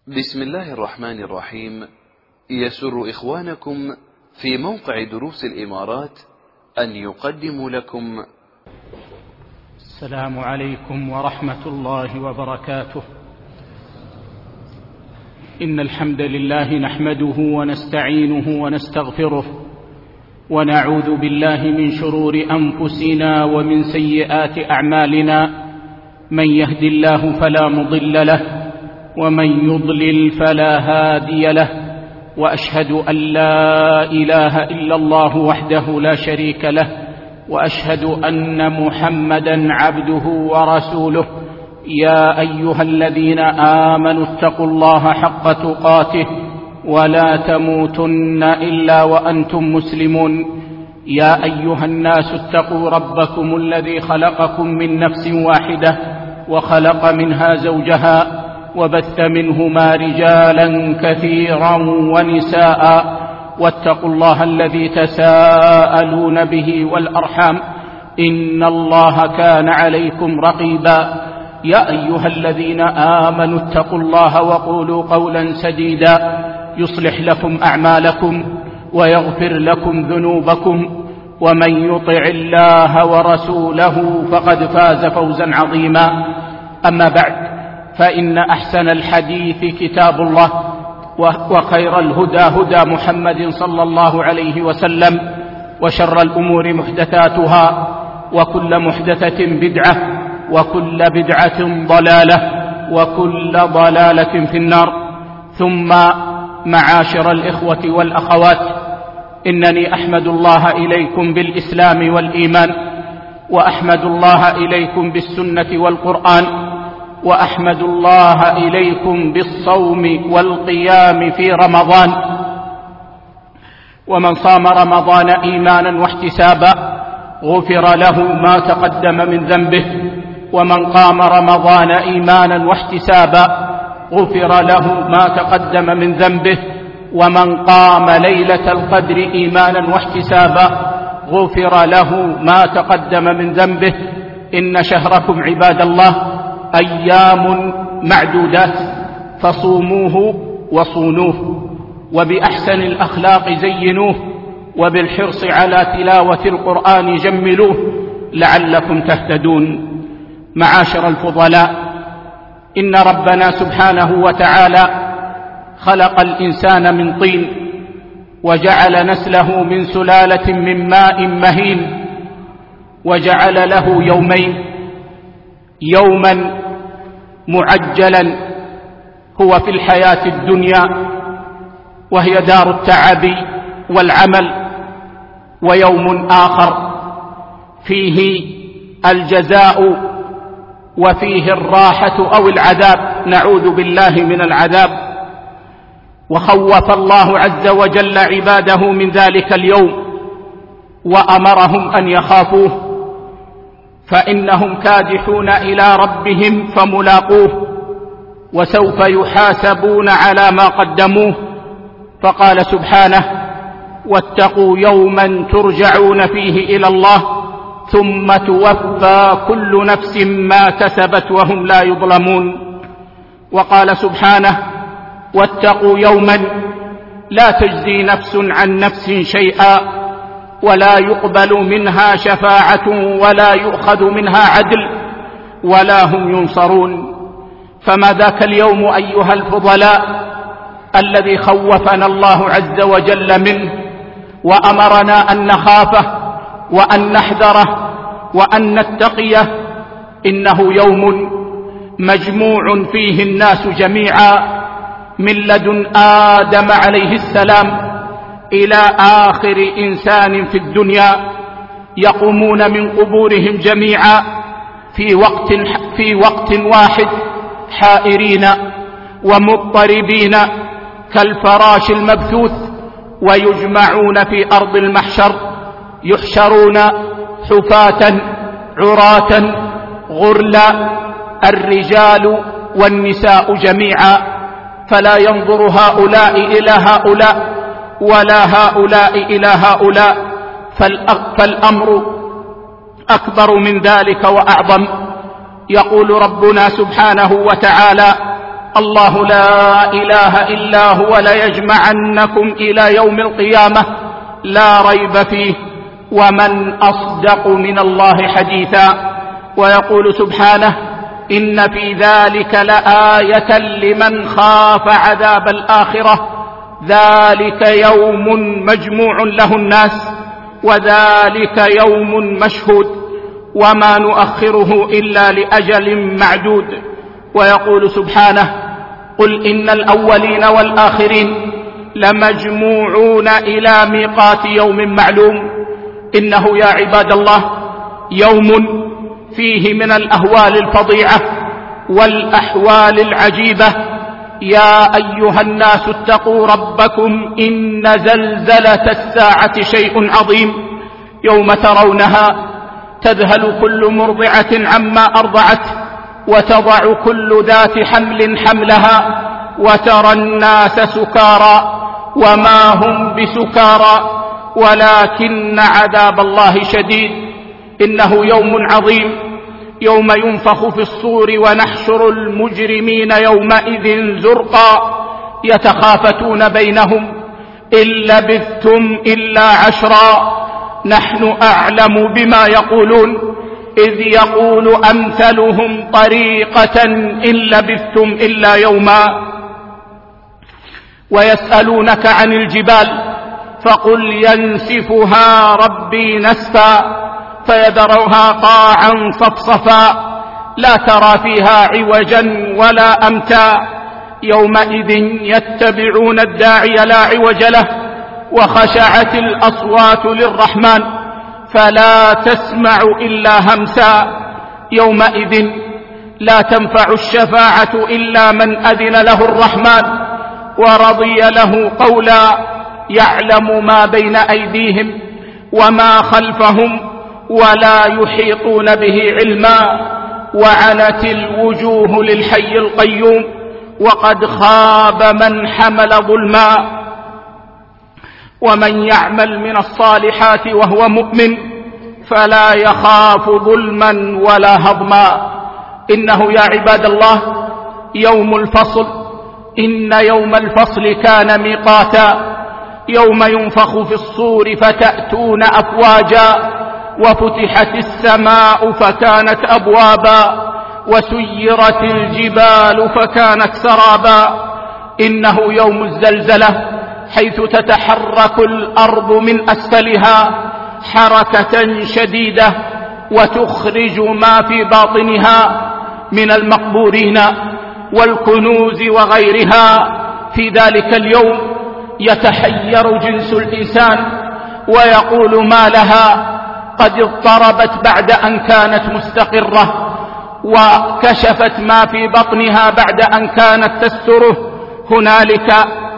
بسم الله الرحمن الرحيم. يسر إخوانكم في موقع دروس الإمارات أن يقدموا لكم السلام عليكم ورحمة الله وبركاته. إن الحمد لله نحمده ونستعينه ونستغفره ونعوذ بالله من شرور أنفسنا ومن سيئات أعمالنا، من يهد الله فلا مضل له ومن يضلل فلا هادي له، وأشهد أن لا إله إلا الله وحده لا شريك له، وأشهد أن محمدا عبده ورسوله. يا أيها الذين آمنوا اتقوا الله حق تقاته ولا تموتن إلا وأنتم مسلمون. يا أيها الناس اتقوا ربكم الذي خلقكم من نفس واحدة وخلق منها زوجها وبث منهما رجالا كثيرا ونساء، واتقوا الله الذي تساءلون به والأرحام، إن الله كان عليكم رقيبا. يا أيها الذين آمنوا اتقوا الله وقولوا قولا سديدا يصلح لكم أعمالكم ويغفر لكم ذنوبكم، ومن يطع الله ورسوله فقد فاز فوزا عظيما. أما بعد، فإن أحسن الحديث كتاب الله، وخير الهدى هدى محمد صلى الله عليه وسلم، وشر الأمور محدثاتها، وكل محدثة بدعة، وكل بدعة ضلالة، وكل ضلالة في النار. ثم معاشر الإخوة والأخوات، إنني أحمد الله إليكم بالإسلام والإيمان، وأحمد الله إليكم بالسنة والقرآن، وأحمد الله إليكم بالصوم والقيام في رمضان. ومن صام رمضان إيمانا واحتسابا غفر له ما تقدم من ذنبه، ومن قام رمضان إيمانا واحتسابا غفر له ما تقدم من ذنبه، ومن قام ليلة القدر إيمانا واحتسابا غفر له ما تقدم من ذنبه. إن شهركم عباد الله أيام معدودات، فصوموه وصونوه، وبأحسن الأخلاق زينوه، وبالحرص على تلاوة القرآن جملوه لعلكم تهتدون. معاشر الفضلاء، إن ربنا سبحانه وتعالى خلق الإنسان من طين، وجعل نسله من سلالة من ماء مهين، وجعل له يومين، يوما معجلا هو في الحياة الدنيا وهي دار التعب والعمل، ويوم آخر فيه الجزاء وفيه الراحة أو العذاب، نعوذ بالله من العذاب. وخوف الله عز وجل عباده من ذلك اليوم، وأمرهم أن يخافوه، فإنهم كادحون إلى ربهم فملاقوه، وسوف يحاسبون على ما قدموه. فقال سبحانه: واتقوا يوما ترجعون فيه إلى الله ثم توفى كل نفس ما كسبت وهم لا يظلمون. وقال سبحانه: واتقوا يوما لا تجزي نفس عن نفس شيئا ولا يقبل منها شفاعة ولا يؤخذ منها عدل ولا هم ينصرون. فما ذاك اليوم أيها الفضلاء الذي خوفنا الله عز وجل منه، وأمرنا أن نخافه وأن نحذره وأن نتقيه. إنه يوم مجموع فيه الناس جميعا، من لدن آدم عليه السلام إلى آخر إنسان في الدنيا، يقومون من قبورهم جميعا في وقت واحد، حائرين ومضطربين كالفراش المبثوث، ويجمعون في أرض المحشر، يحشرون حفاة عراة غرلا، الرجال والنساء جميعا، فلا ينظر هؤلاء إلى هؤلاء ولا هؤلاء إلى هؤلاء، فالأمر أكبر من ذلك وأعظم. يقول ربنا سبحانه وتعالى: الله لا إله إلا هو ليجمعنكم إلى يوم القيامة لا ريب فيه، ومن أصدق من الله حديثا. ويقول سبحانه: إن في ذلك لآية لمن خاف عذاب الآخرة، ذلك يوم مجموع له الناس، وذلك يوم مشهود، وما نؤخره إلا لأجل معدود. ويقول سبحانه: قل إن الأولين والآخرين لمجموعون إلى ميقات يوم معلوم. إنه يا عباد الله يوم فيه من الأهوال الفظيعة والأحوال العجيبة. يا أيها الناس اتقوا ربكم إن زلزلة الساعة شيء عظيم، يوم ترونها تذهل كل مرضعة عما أرضعت، وتضع كل ذات حمل حملها، وترى الناس سكارى وما هم بسكارى ولكن عذاب الله شديد. إنه يوم عظيم، يوم ينفخ في الصور ونحشر المجرمين يومئذ زرقا، يتخافتون بينهم إن لبثتم إلا 10، نحن أعلم بما يقولون، إذ يقول أمثلهم طريقة إن لبثتم إلا يوما. ويسألونك عن الجبال فقل ينسفها ربي نسفا، فيذرها قاعا صفصفا، لا ترى فيها عوجا ولا أمتا، يومئذ يتبعون الداعي لا عوج له، وخشعت الأصوات للرحمن فلا تسمع إلا همسا، يومئذ لا تنفع الشفاعة إلا من أذن له الرحمن ورضي له قولا، يعلم ما بين أيديهم وما خلفهم ولا يحيطون به علما، وعنت الوجوه للحي القيوم وقد خاب من حمل ظلما. ومن يعمل من الصالحات وهو مؤمن فلا يخاف ظلما ولا هضما. إنه يا عباد الله يوم الفصل، إن يوم الفصل كان ميقاتا، يوم ينفخ في الصور فتأتون أفواجا، وفتحت السماء فكانت أبوابا، وسيرت الجبال فكانت سرابا. إنه يوم الزلزلة، حيث تتحرك الأرض من أسفلها حركة شديدة، وتخرج ما في باطنها من المقبورين والكنوز وغيرها. في ذلك اليوم يتحير جنس الإنسان ويقول ما لها، قد اضطربت بعد أن كانت مستقرة، وكشفت ما في بطنها بعد أن كانت تستره. هنالك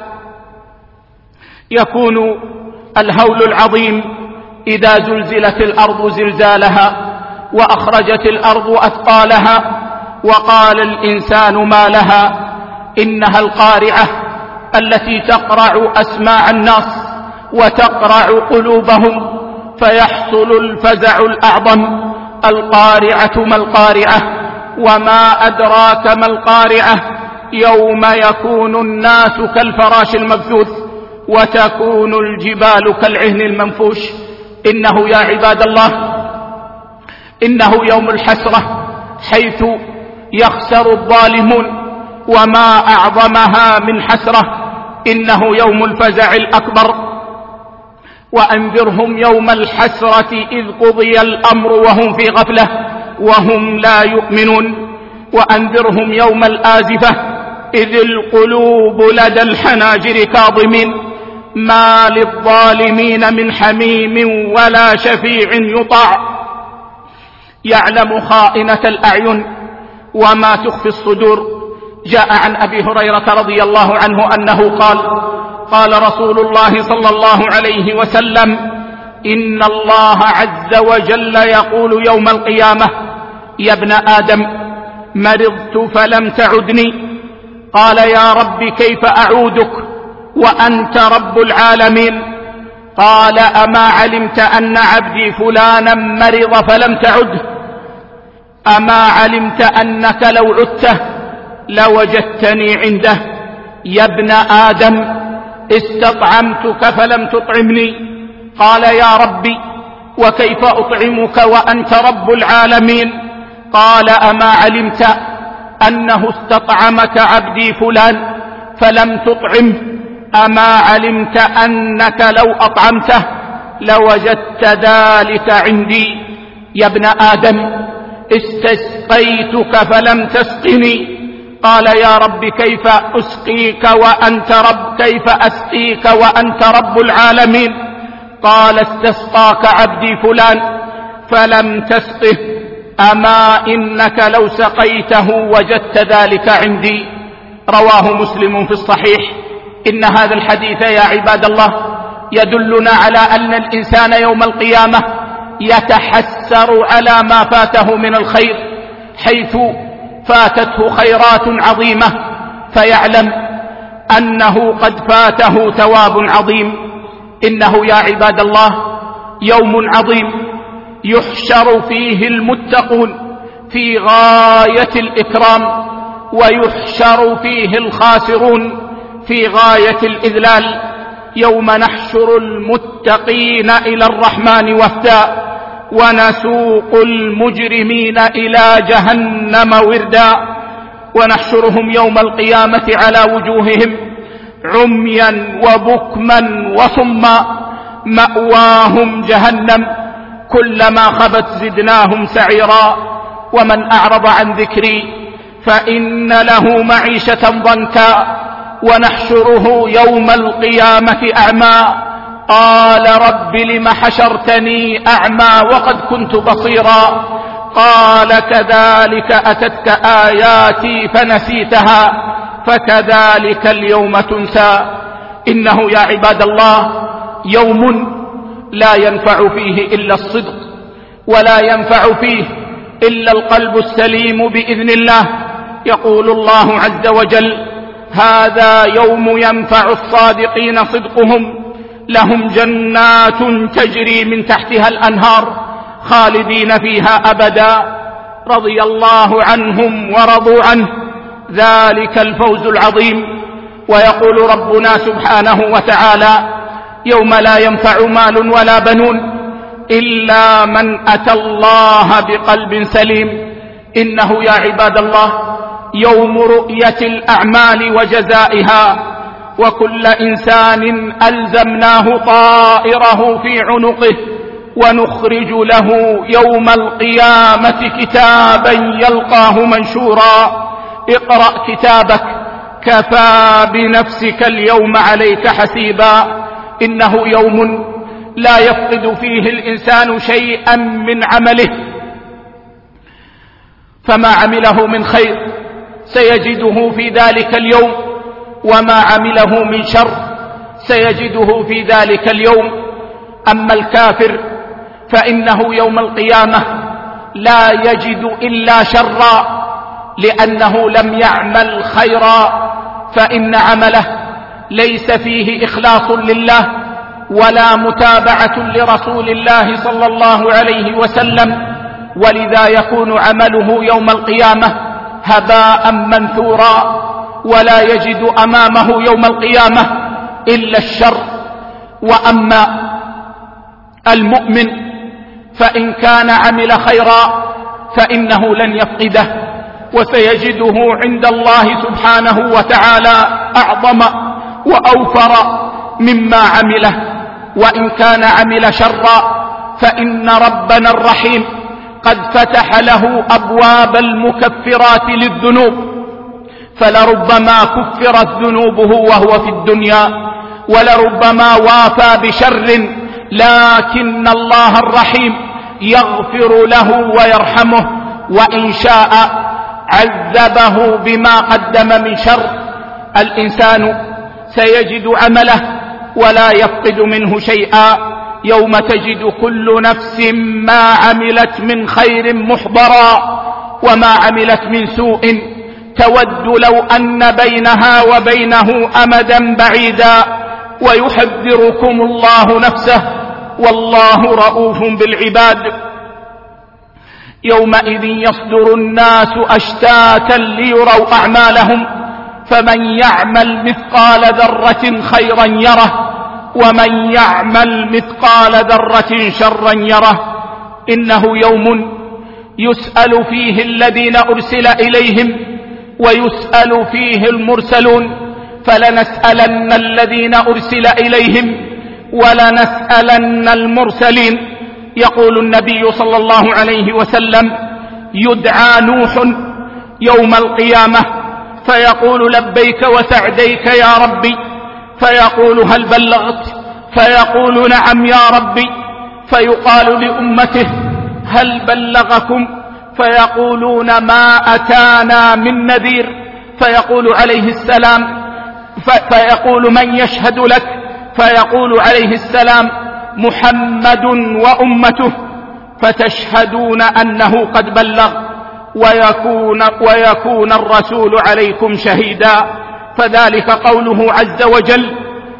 يكون الهول العظيم إذا زلزلت الأرض زلزالها، وأخرجت الأرض أثقالها، وقال الإنسان ما لها. إنها القارعة التي تقرع أسماع الناس وتقرع قلوبهم، فيحصل الفزع الأعظم. القارعة ما القارعة؟ وما أدراك ما القارعة؟ يوم يكون الناس كالفراش المبثوث، وتكون الجبال كالعهن المنفوش. إنه يا عباد الله إنه يوم الحسرة، حيث يخسر الظالمون، وما أعظمها من حسرة. إنه يوم الفزع الأكبر. وأنذرهم يوم الحسرة إذ قضي الأمر وهم في غفلة وهم لا يؤمنون. وأنذرهم يوم الآزفة إذ القلوب لدى الحناجر كاظمين، ما للظالمين من حميم ولا شفيع يطاع، يعلم خائنة الأعين وما تخفي الصدور. جاء عن أبي هريرة رضي الله عنه أنه قال: قال رسول الله صلى الله عليه وسلم: إن الله عز وجل يقول يوم القيامة: يا ابن آدم مرضت فلم تعدني. قال: يا رب كيف أعودك وأنت رب العالمين؟ قال: أما علمت أن عبدي فلانا مرض فلم تعده؟ أما علمت أنك لو عدته لوجدتني عنده. يا ابن آدم استطعمتك فلم تطعمني. قال يا ربي وكيف أطعمك وأنت رب العالمين؟ قال أما علمت أنه استطعمك عبدي فلان فلم تطعمه؟ أما علمت أنك لو أطعمته لوجدت ذلك عندي؟ يا ابن آدم استسقيتك فلم تسقني. قال يا رب كيف أسقيك وأنت رب العالمين؟ قال استسقاك عبدي فلان فلم تسقه. أما إنك لو سقيته وجدت ذلك عندي. رواه مسلم في الصحيح. إن هذا الحديث يا عباد الله يدلنا على أن الإنسان يوم القيامة يتحسر على ما فاته من الخير، حيث فاتته خيرات عظيمة فيعلم أنه قد فاته ثواب عظيم. إنه يا عباد الله يوم عظيم يحشر فيه المتقون في غاية الإكرام، ويحشر فيه الخاسرون في غاية الإذلال. يوم نحشر المتقين إلى الرحمن وفدا ونسوق المجرمين إلى جهنم وردا. ونحشرهم يوم القيامة على وجوههم عميا وبكما وصما مأواهم جهنم كلما خبت زدناهم سعيرا. ومن أعرض عن ذكري فإن له معيشة ضنكا ونحشره يوم القيامة أعمى. قال رب لم حشرتني أعمى وقد كنت بصيرا؟ قال كذلك أتتك آياتي فنسيتها فكذلك اليوم تنسى. إنه يا عباد الله يوم لا ينفع فيه إلا الصدق، ولا ينفع فيه إلا القلب السليم بإذن الله. يقول الله عز وجل: هذا يوم ينفع الصادقين صدقهم، لهم جنات تجري من تحتها الأنهار خالدين فيها أبدا، رضي الله عنهم ورضوا عنه، ذلك الفوز العظيم. ويقول ربنا سبحانه وتعالى: يوم لا ينفع مال ولا بنون إلا من أتى الله بقلب سليم. إنه يا عباد الله يوم رؤية الأعمال وجزائها، وكل إنسان ألزمناه طائره في عنقه ونخرج له يوم القيامة كتابا يلقاه منشورا. اقرأ كتابك كفى بنفسك اليوم عليك حسيبا. إنه يوم لا يفقد فيه الإنسان شيئا من عمله، فما عمله من خير سيجده في ذلك اليوم، وما عمله من شر سيجده في ذلك اليوم. أما الكافر فإنه يوم القيامة لا يجد إلا شرا، لأنه لم يعمل خيرا، فإن عمله ليس فيه إخلاص لله ولا متابعة لرسول الله صلى الله عليه وسلم، ولذا يكون عمله يوم القيامة هباء منثورا، ولا يجد أمامه يوم القيامة إلا الشر. وأما المؤمن فإن كان عمل خيرا فإنه لن يفقده، وسيجده عند الله سبحانه وتعالى أعظم وأوفر مما عمله. وإن كان عمل شرا فإن ربنا الرحيم قد فتح له أبواب المكفرات للذنوب، فلربما كفرت ذنوبه وهو في الدنيا، ولربما وافى بشر، لكن الله الرحيم يغفر له ويرحمه، وإن شاء عذبه بما قدم من شر. الإنسان سيجد عمله ولا يفقد منه شيئا، يوم تجد كل نفس ما عملت من خير محضرا، وما عملت من سوء تود لو أن بينها وبينه أمدا بعيدا، ويحذركم الله نفسه والله رؤوف بالعباد. يومئذ يصدر الناس أشتاتا ليروا أعمالهم فمن يعمل مثقال ذرة خيرا يره ومن يعمل مثقال ذرة شرا يره. إنه يوم يسأل فيه الذين أرسل إليهم ويسأل فيه المرسلون، فلنسألن الذين أرسل إليهم ولنسألن المرسلين. يقول النبي صلى الله عليه وسلم: يدعى نوح يوم القيامة فيقول: لبيك وسعديك يا ربي، فيقول: هل بلغت؟ فيقول: نعم يا ربي. فيقال لأمته: هل بلغكم؟ فيقولون: ما أتانا من نذير. فيقول عليه السلام فيقول: من يشهد لك؟ فيقول عليه السلام: محمد وأمته. فتشهدون أنه قد بلغ ويكون الرسول عليكم شهيدا. فذلك قوله عز وجل: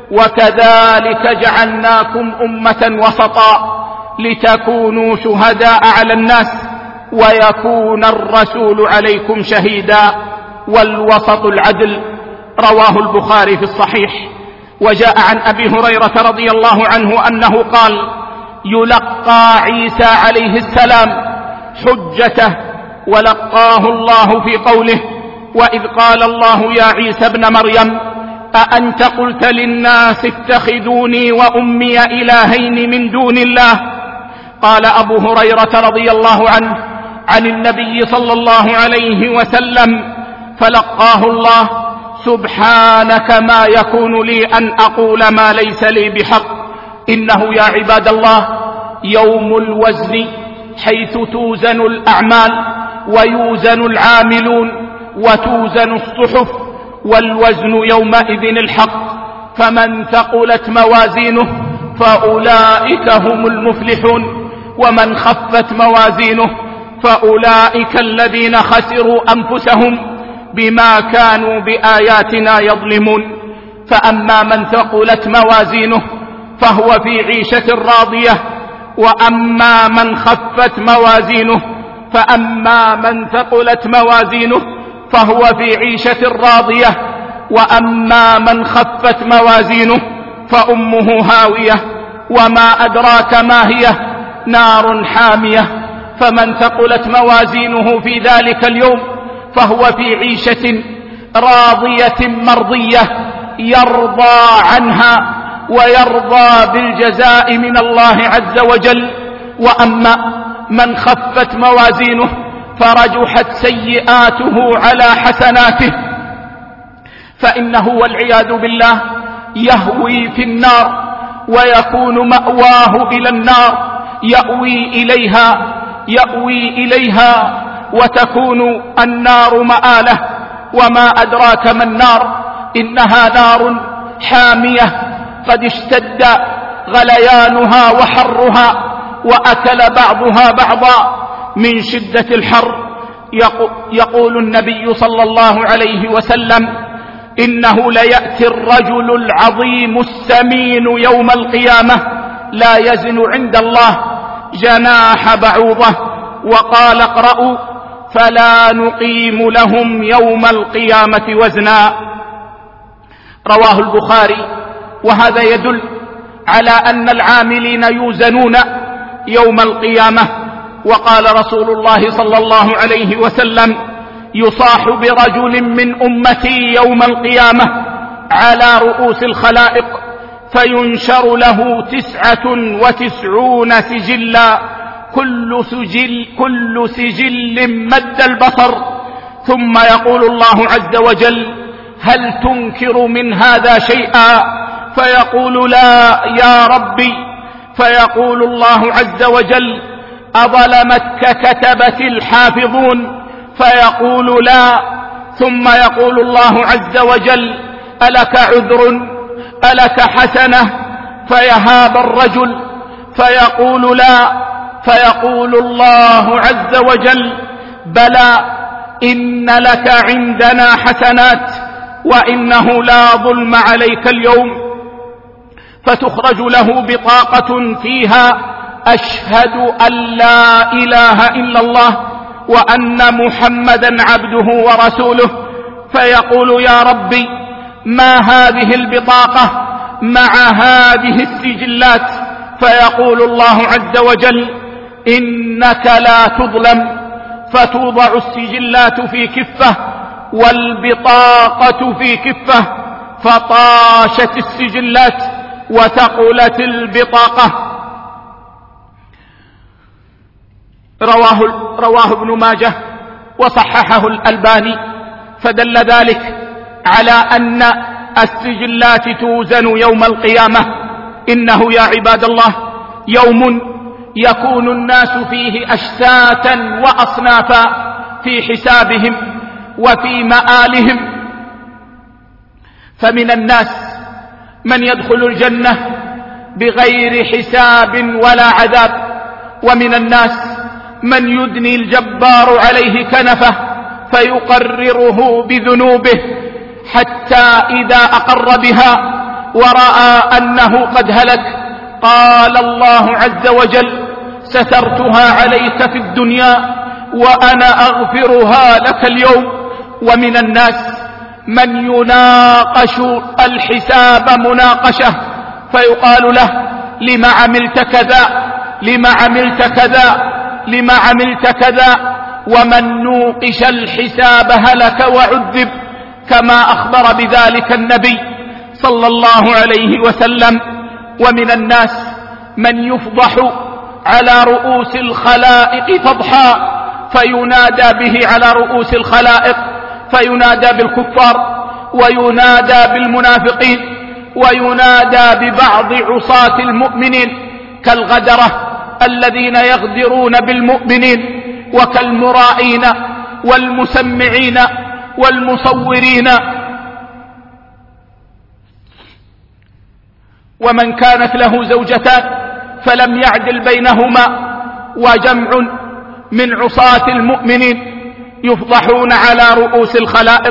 وكذلك جعلناكم أمة وسطا لتكونوا شهداء على الناس ويكون الرسول عليكم شهيدا. والوسط العدل. رواه البخاري في الصحيح. وجاء عن أبي هريرة رضي الله عنه أنه قال: يلقى عيسى عليه السلام حجته ولقاه الله في قوله: وإذ قال الله يا عيسى ابن مريم أأنت قلت للناس اتخذوني وأمي إلهين من دون الله؟ قال أبو هريرة رضي الله عنه عن النبي صلى الله عليه وسلم: فلقاه الله: سبحانك ما يكون لي أن أقول ما ليس لي بحق. إنه يا عباد الله يوم الوزن، حيث توزن الأعمال ويوزن العاملون وتوزن الصحف، والوزن يومئذ الحق. فمن ثقلت موازينه فأولئك هم المفلحون، ومن خفت موازينه فأولئك الذين خسروا أنفسهم بما كانوا بآياتنا يظلمون. فأما من ثقلت موازينه فهو في عيشة راضية، وأما من خفت موازينه فأما من ثقلت موازينه فهو في عيشة راضية، وأما من خفت موازينه فأمه هاوية وما أدراك ما هي، نار حامية. فمن ثقلت موازينه في ذلك اليوم فهو في عيشة راضية مرضية يرضى عنها ويرضى بالجزاء من الله عز وجل. وأما من خفت موازينه فرجحت سيئاته على حسناته فإنه والعياذ بالله يهوي في النار ويكون مأواه إلى النار، يأوي إليها وتكون النار مآله. وما أدراك ما النار؟ إنها نار حامية قد اشتد غليانها وحرها وأكل بعضها بعضا من شدة الحر. يقول النبي صلى الله عليه وسلم: إنه ليأتي الرجل العظيم السمين يوم القيامة لا يزن عند الله جناح بعوضة. وقال: اقرأوا: فلا نقيم لهم يوم القيامة وزنا. رواه البخاري. وهذا يدل على أن العاملين يوزنون يوم القيامة. وقال رسول الله صلى الله عليه وسلم: يصاح برجل من أمتي يوم القيامة على رؤوس الخلائق فينشر له 99 سجلا، كل سجل مد البصر، ثم يقول الله عز وجل: هل تنكر من هذا شيئا؟ فيقول: لا يا ربي. فيقول الله عز وجل: أظلمتك كتبت الحافظون؟ فيقول: لا. ثم يقول الله عز وجل: ألك عذر؟ ألك حسنة؟ فيهاب الرجل فيقول: لا. فيقول الله عز وجل: بلى، إن لك عندنا حسنات وإنه لا ظلم عليك اليوم. فتخرج له بطاقة فيها أشهد أن لا إله إلا الله وأن محمدا عبده ورسوله، فيقول: يا ربي، ما هذه البطاقة مع هذه السجلات؟ فيقول الله عز وجل: إنك لا تظلم. فتوضع السجلات في كفة والبطاقة في كفة، فطاشت السجلات وثقلت البطاقة. رواه ابن ماجه وصححه الألباني، فدل ذلك على أن السجلات توزن يوم القيامة. إنه يا عباد الله يوم يكون الناس فيه أشتاتا وأصنافا في حسابهم وفي مآلهم، فمن الناس من يدخل الجنة بغير حساب ولا عذاب، ومن الناس من يدني الجبار عليه كنفه فيقرره بذنوبه، حتى إذا أقر بها ورأى أنه قد هلك قال الله عز وجل: سترتها عليك في الدنيا وأنا أغفرها لك اليوم. ومن الناس من يناقش الحساب مناقشة، فيقال له: لم عملت كذا، لم عملت كذا، لم عملت كذا. ومن نوقش الحساب هلك وعذب، كما أخبر بذلك النبي صلى الله عليه وسلم. ومن الناس من يفضح على رؤوس الخلائق فضحا، فينادى به على رؤوس الخلائق، فينادى بالكفار وينادى بالمنافقين وينادى ببعض عصاة المؤمنين كالغدرة الذين يغدرون بالمؤمنين، وكالمرائين والمسمعين والمصورين. ومن كانت له زوجتان فلم يعدل بينهما، وجمع من عصاة المؤمنين يفضحون على رؤوس الخلائق.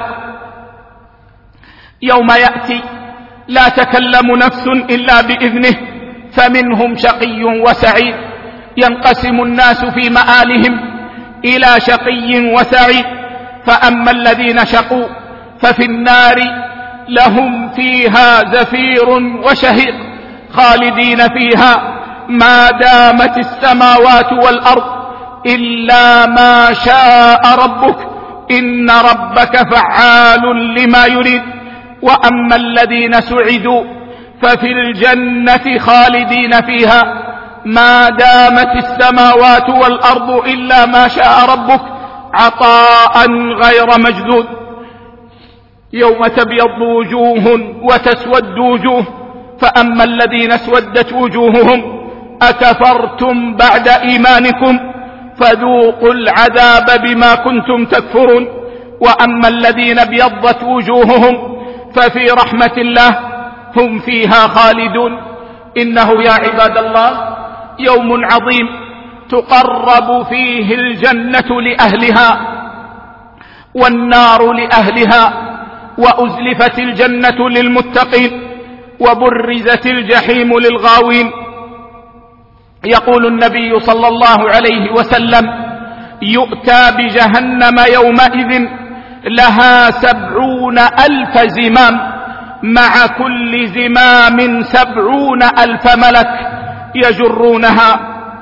يوم يأتي لا تكلم نفس إلا بإذنه، فمنهم شقي وسعيد. ينقسم الناس في مآلهم إلى شقي وسعيد، فأما الذين شقوا ففي النار لهم فيها زفير وشهيق خالدين فيها ما دامت السماوات والأرض إلا ما شاء ربك إن ربك فعال لما يريد. وأما الذين سعدوا ففي الجنة خالدين فيها ما دامت السماوات والأرض إلا ما شاء ربك عطاء غير مجدود. يوم تبيض وجوه وتسود وجوه، فأما الذين اسودت وجوههم أكفرتم بعد إيمانكم فذوقوا العذاب بما كنتم تكفرون. وأما الذين ابيضت وجوههم ففي رحمة الله هم فيها خالدون. إنه يا عباد الله يوم عظيم تقرب فيه الجنة لأهلها والنار لأهلها، وأزلفت الجنة للمتقين وبرزت الجحيم للغاوين. يقول النبي صلى الله عليه وسلم: يؤتى بجهنم يومئذ لها 70,000 زمام، مع كل زمام 70,000 ملك يجرونها.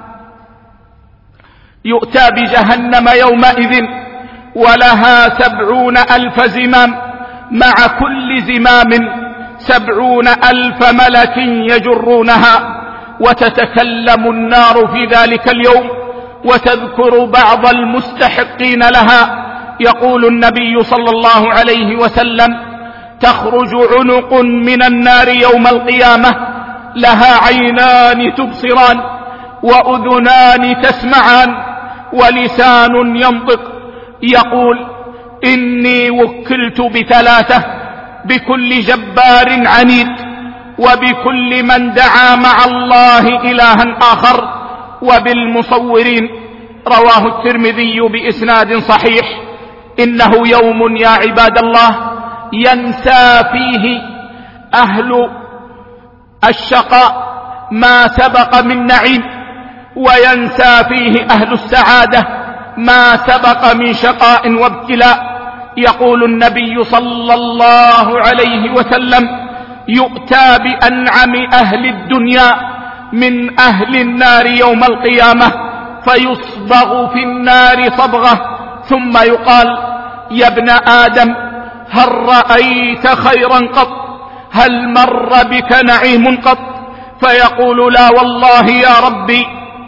يؤتى بجهنم يومئذ ولها 70,000 زمام، مع كل زمام 70,000 ملك يجرونها. وتتكلم النار في ذلك اليوم وتذكر بعض المستحقين لها. يقول النبي صلى الله عليه وسلم: تخرج عنق من النار يوم القيامة لها عينان تبصران وأذنان تسمعان ولسان ينطق، يقول: إني وكلت ب3: بكل جبار عنيد، وبكل من دعا مع الله إلها آخر، وبالمصورين. رواه الترمذي بإسناد صحيح. إنه يوم يا عباد الله ينسى فيه أهل الشقاء ما سبق من نعيم، وينسى فيه أهل السعادة ما سبق من شقاء وابتلاء. يقول النبي صلى الله عليه وسلم: يؤتى بأنعم أهل الدنيا من أهل النار يوم القيامة فيصبغ في النار صبغة، ثم يقال: يا ابن آدم هل رأيت خيرا قط؟ هل مر بك نعيم قط؟ فيقول: لا والله يا ربي.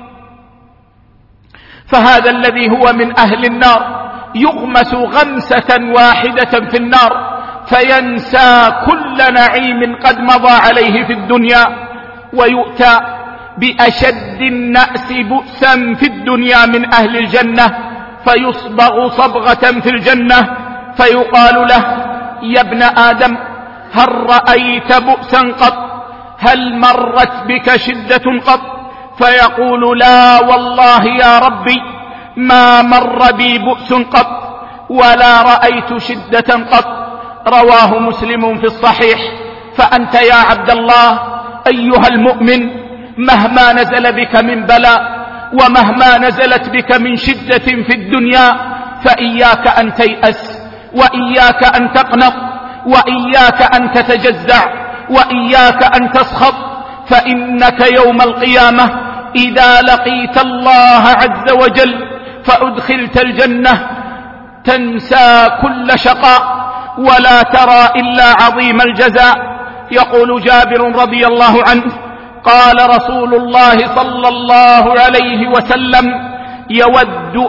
فهذا الذي هو من أهل النار يغمس غمسة واحدة في النار فينسى كل نعيم قد مضى عليه في الدنيا. ويؤتى بأشد النأس بؤسا في الدنيا من أهل الجنة فيصبغ صبغة في الجنة فيقال له: يا ابن آدم هل رأيت بؤسا قط؟ هل مرت بك شدة قط؟ فيقول: لا والله يا ربي ما مر بي بؤس قط ولا رأيت شدة قط. رواه مسلم في الصحيح. فأنت يا عبد الله أيها المؤمن مهما نزل بك من بلاء ومهما نزلت بك من شدة في الدنيا فإياك أن تيأس، وإياك أن تقنط، وإياك أن تتجزع، وإياك أن تسخط، فإنك يوم القيامة إذا لقيت الله عز وجل فأدخلت الجنة تنسى كل شقاء ولا ترى إلا عظيم الجزاء. يقول جابر رضي الله عنه: قال رسول الله صلى الله عليه وسلم: يود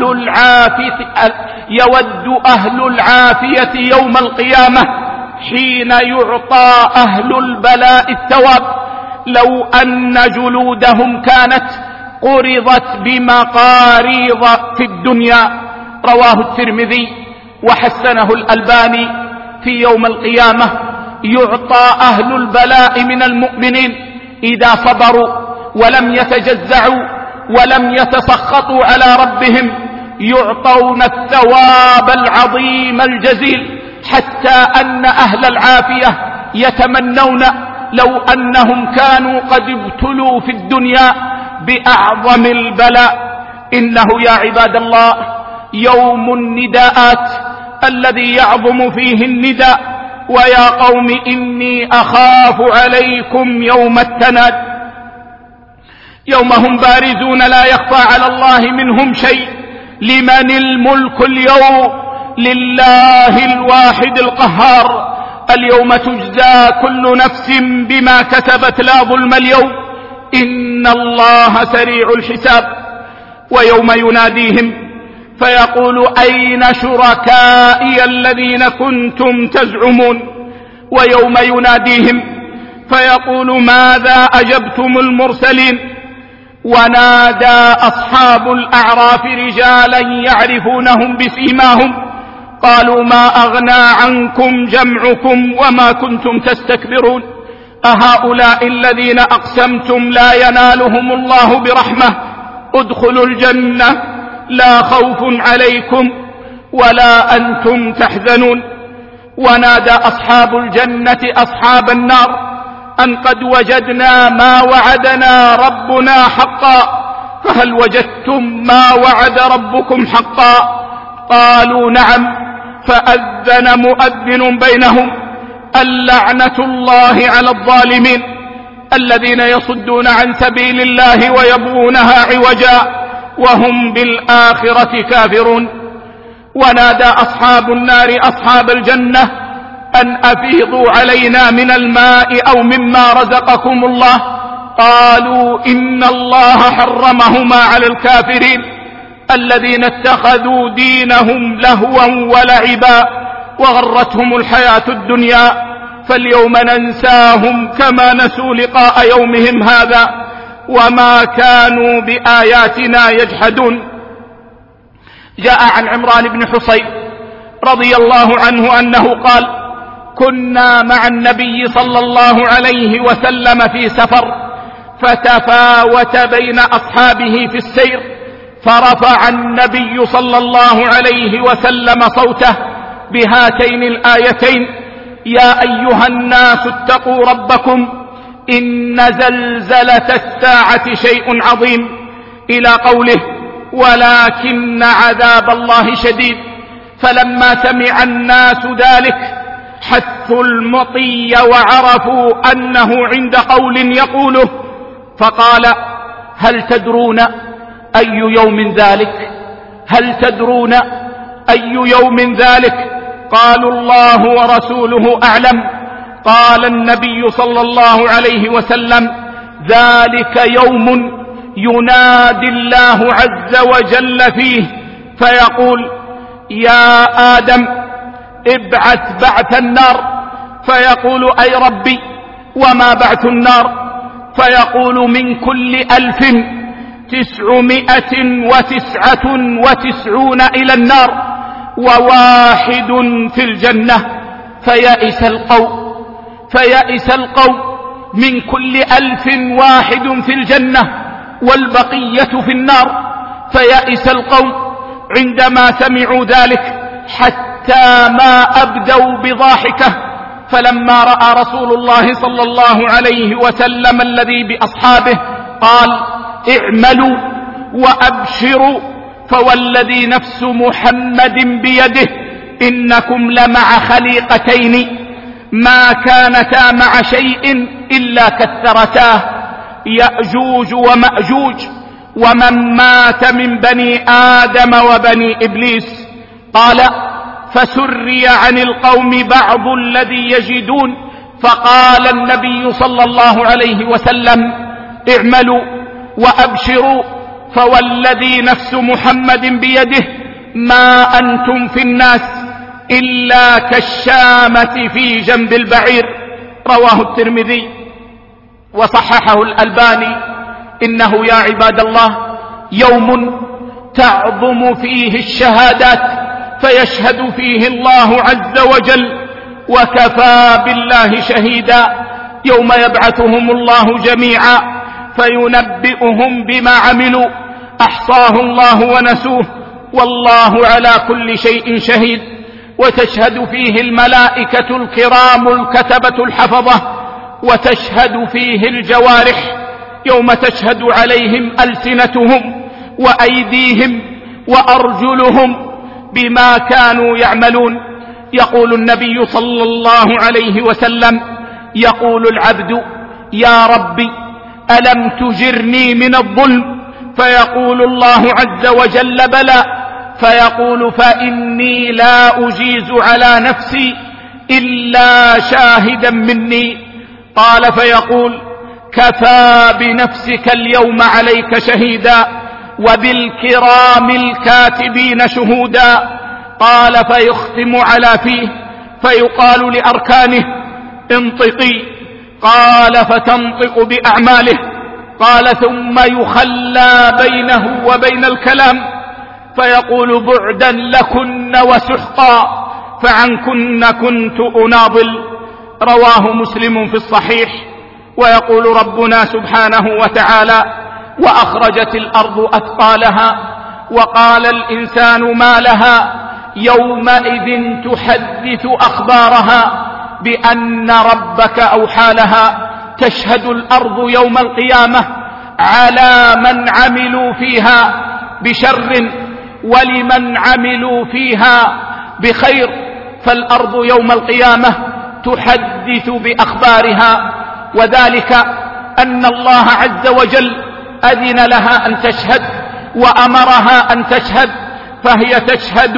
أهل العافية يوم القيامة حين يعطى أهل البلاء الثواب لو أن جلودهم كانت قرضت بمقاريض في الدنيا. رواه الترمذي وحسنه الألباني. في يوم القيامة يعطى أهل البلاء من المؤمنين إذا صبروا ولم يتجزعوا ولم يتسخطوا على ربهم يعطون الثواب العظيم الجزيل، حتى أن أهل العافية يتمنون لو أنهم كانوا قد ابتلوا في الدنيا بأعظم البلاء. إنه يا عباد الله يوم النداءات الذي يعظم فيه النداء: ويا قوم إني أخاف عليكم يوم التناد. يوم هم بارزون لا يخفى على الله منهم شيء. لمن الملك اليوم؟ لله الواحد القهار. اليوم تجزى كل نفس بما كسبت لا ظلم اليوم إن الله سريع الحساب. ويوم يناديهم فيقول: أين شركائي الذين كنتم تزعمون؟ ويوم يناديهم فيقول: ماذا أجبتم المرسلين؟ ونادى أصحاب الأعراف رجالا يعرفونهم بسيماهم قالوا: ما أغنى عنكم جمعكم وما كنتم تستكبرون؟ أهؤلاء الذين أقسمتم لا ينالهم الله برحمة ادخلوا الجنة لا خوف عليكم ولا أنتم تحزنون. ونادى أصحاب الجنة أصحاب النار أن قد وجدنا ما وعدنا ربنا حقا فهل وجدتم ما وعد ربكم حقا؟ قالوا: نعم. فأذن مؤذن بينهم: اللعنة الله على الظالمين الذين يصدون عن سبيل الله ويبغونها عوجا وهم بالآخرة كافرون. ونادى أصحاب النار أصحاب الجنة أن أفيضوا علينا من الماء أو مما رزقكم الله. قالوا: إن الله حرمهما على الكافرين الذين اتخذوا دينهم لهوا ولعبا وغرتهم الحياة الدنيا فاليوم ننساهم كما نسوا لقاء يومهم هذا وما كانوا بآياتنا يجحدون. جاء عن عمران بن حصين رضي الله عنه أنه قال: كنا مع النبي صلى الله عليه وسلم في سفر فتفاوت بين أصحابه في السير فرفع النبي صلى الله عليه وسلم صوته بهاتين الآيتين: يا أيها الناس اتقوا ربكم إن زلزلة الساعة شيء عظيم إلى قوله ولكن عذاب الله شديد. فلما سمع الناس ذلك حثوا المطي وعرفوا أنه عند قول يقوله، فقال هل تدرون أي يوم ذلك؟ هل تدرون أي يوم ذلك؟ قالوا الله ورسوله أعلم. قال النبي صلى الله عليه وسلم ذلك يوم ينادي الله عز وجل فيه فيقول يا آدم ابعث بعث النار، فيقول أي ربي وما بعث النار؟ فيقول من كل 1999 إلى النار وواحد في الجنة. فيئس القوم من كل 1001 في الجنة والبقية في النار. فيئس القوم عندما سمعوا ذلك حتى ما أبدوا بضاحكة. فلما رأى رسول الله صلى الله عليه وسلم الذي بأصحابه قال اعملوا وأبشروا فوالذي نفس محمد بيده إنكم لمع خليقتين ما كانتا مع شيء إلا كثرتاه يأجوج ومأجوج ومن مات من بني آدم وبني إبليس. قال فسري عن القوم بعض الذي يجدون، فقال النبي صلى الله عليه وسلم اعملوا وأبشروا فوالذي نفس محمد بيده ما أنتم في الناس إلا كالشامة في جنب البعير. رواه الترمذي وصححه الألباني. إنه يا عباد الله يوم تعظم فيه الشهادات فيشهد فيه الله عز وجل وكفى بالله شهيدا. يوم يبعثهم الله جميعا فينبئهم بما عملوا أحصاه الله ونسوه والله على كل شيء شهيد. وتشهد فيه الملائكة الكرام الكتبة الحفظة، وتشهد فيه الجوارح يوم تشهد عليهم ألسنتهم وأيديهم وأرجلهم بما كانوا يعملون. يقول النبي صلى الله عليه وسلم يقول العبد يا ربي ألم تجرني من الظلم؟ فيقول الله عز وجل بلى، فيقول فإني لا أجيز على نفسي إلا شاهدا مني. قال فيقول كفى بنفسك اليوم عليك شهيدا وبالكرام الكاتبين شهودا. قال فيختم على فيه فيقال لأركانه انطقي، قال فتنطق بأعماله. قال ثم يخلى بينه وبين الكلام فيقول بعدا لكن وسحقا فعنكن كنت أناضل. رواه مسلم في الصحيح. ويقول ربنا سبحانه وتعالى وأخرجت الأرض أثقالها وقال الإنسان ما لها يومئذ تحدث أخبارها بأن ربك أوحى لها. تشهد الأرض يوم القيامة على من عملوا فيها بشر ولمن عملوا فيها بخير. فالأرض يوم القيامة تحدث بأخبارها، وذلك أن الله عز وجل أذن لها أن تشهد وأمرها أن تشهد، فهي تشهد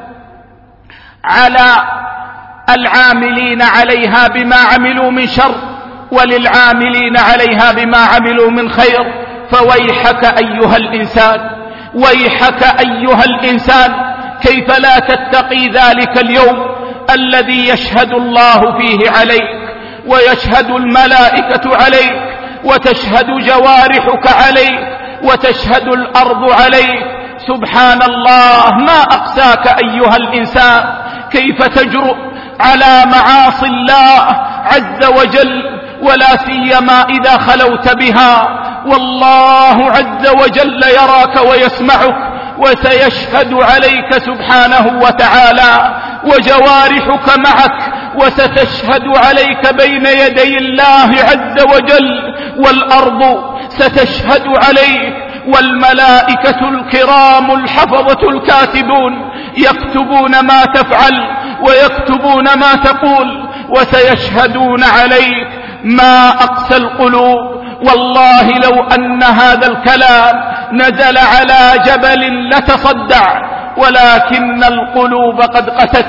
على العاملين عليها بما عملوا من شر وللعاملين عليها بما عملوا من خير. فويحك أيها الإنسان، ويحك أيها الإنسان، كيف لا تتقي ذلك اليوم الذي يشهد الله فيه عليك ويشهد الملائكة عليك وتشهد جوارحك عليك وتشهد الأرض عليك. سبحان الله ما أقساك أيها الإنسان، كيف تجرؤ على معاصي الله عز وجل ولا سيما إذا خلوت بها، والله عز وجل يراك ويسمعك وسيشهد عليك سبحانه وتعالى، وجوارحك معك وستشهد عليك بين يدي الله عز وجل، والأرض ستشهد عليك والملائكة الكرام الحفظة الكاتبون يكتبون ما تفعل ويكتبون ما تقول، وسيشهدون عليك ما أقسى القلوب. والله لو أن هذا الكلام نزل على جبل لتصدع، ولكن القلوب قد قست.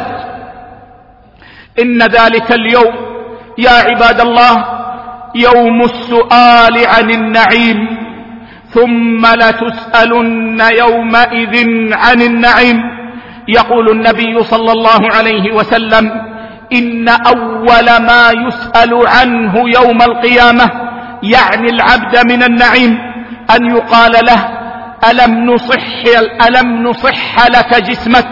إن ذلك اليوم يا عباد الله يوم السؤال عن النعيم، ثم لتسألن يومئذ عن النعيم. يقول النبي صلى الله عليه وسلم: إن أول ما يسأل عنه يوم القيامة، يعني العبد من النعيم، أن يقال له: ألم نصح لك جسمك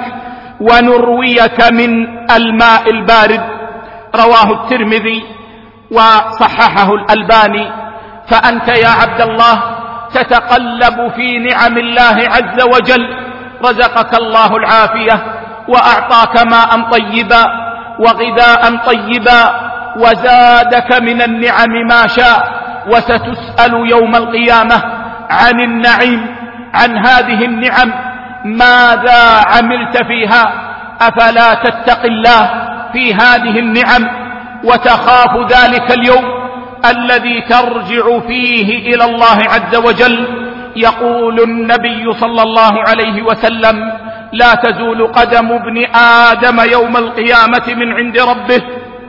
ونرويك من الماء البارد. رواه الترمذي وصححه الألباني. فأنت يا عبد الله تتقلب في نعم الله عز وجل، رزقك الله العافية وأعطاك ماء طيبا وغذاء طيبا وزادك من النعم ما شاء، وستسأل يوم القيامة عن النعيم، عن هذه النعم، ماذا عملت فيها؟ أفلا تتق الله في هذه النعم وتخاف ذلك اليوم الذي ترجع فيه إلى الله عز وجل؟ يقول النبي صلى الله عليه وسلم: لا تزول قدم ابن آدم يوم القيامة من عند ربه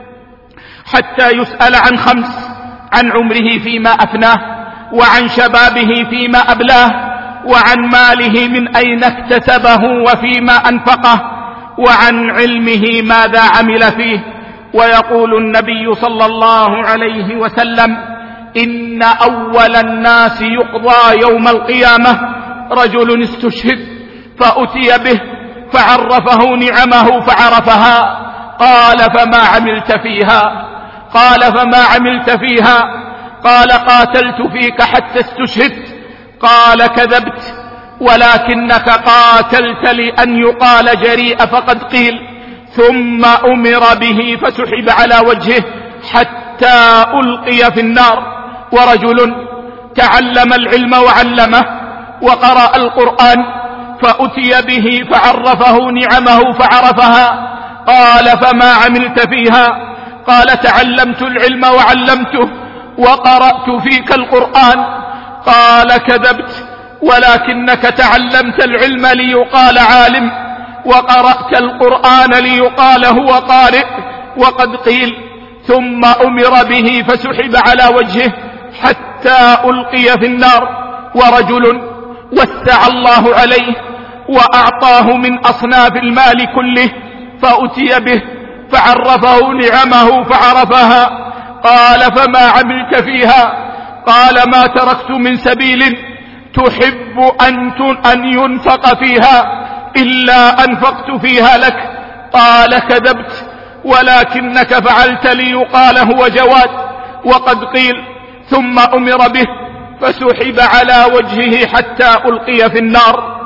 حتى يسأل عن 5: عن عمره فيما أفناه، وعن شبابه فيما أبلاه، وعن ماله من أين اكتسبه وفيما أنفقه، وعن علمه ماذا عمل فيه. ويقول النبي صلى الله عليه وسلم: إن أول الناس يقضى يوم القيامة رجل استشهد فأتي به فعرفه نعمه فعرفها، قال: فما عملت فيها؟ قال: فما عملت فيها؟ قال: قاتلت فيك حتى استشهدت. قال: كذبت، ولكنك قاتلت لأن يقال جريء فقد قيل. ثم أمر به فسحب على وجهه حتى ألقي في النار. ورجل تعلم العلم وعلمه وقرأ القرآن فأتي به فعرفه نعمه فعرفها، قال: فما عملت فيها؟ قال: تعلمت العلم وعلمته وقرأت فيك القرآن. قال: كذبت، ولكنك تعلمت العلم ليقال عالم، وقرأت القرآن ليقال هو قارئ، وقد قيل. ثم أمر به فسحب على وجهه حتى ألقي في النار. ورجل وسع الله عليه وأعطاه من أصناف المال كله فأتي به فعرفه نعمه فعرفها، قال: فما عملت فيها؟ قال: ما تركت من سبيل تحب أن ينفق فيها إلا أنفقت فيها لك. قال: كذبت، ولكنك فعلت ليقال هو جواد، وقد قيل. ثم أمر به فسحب على وجهه حتى ألقي في النار.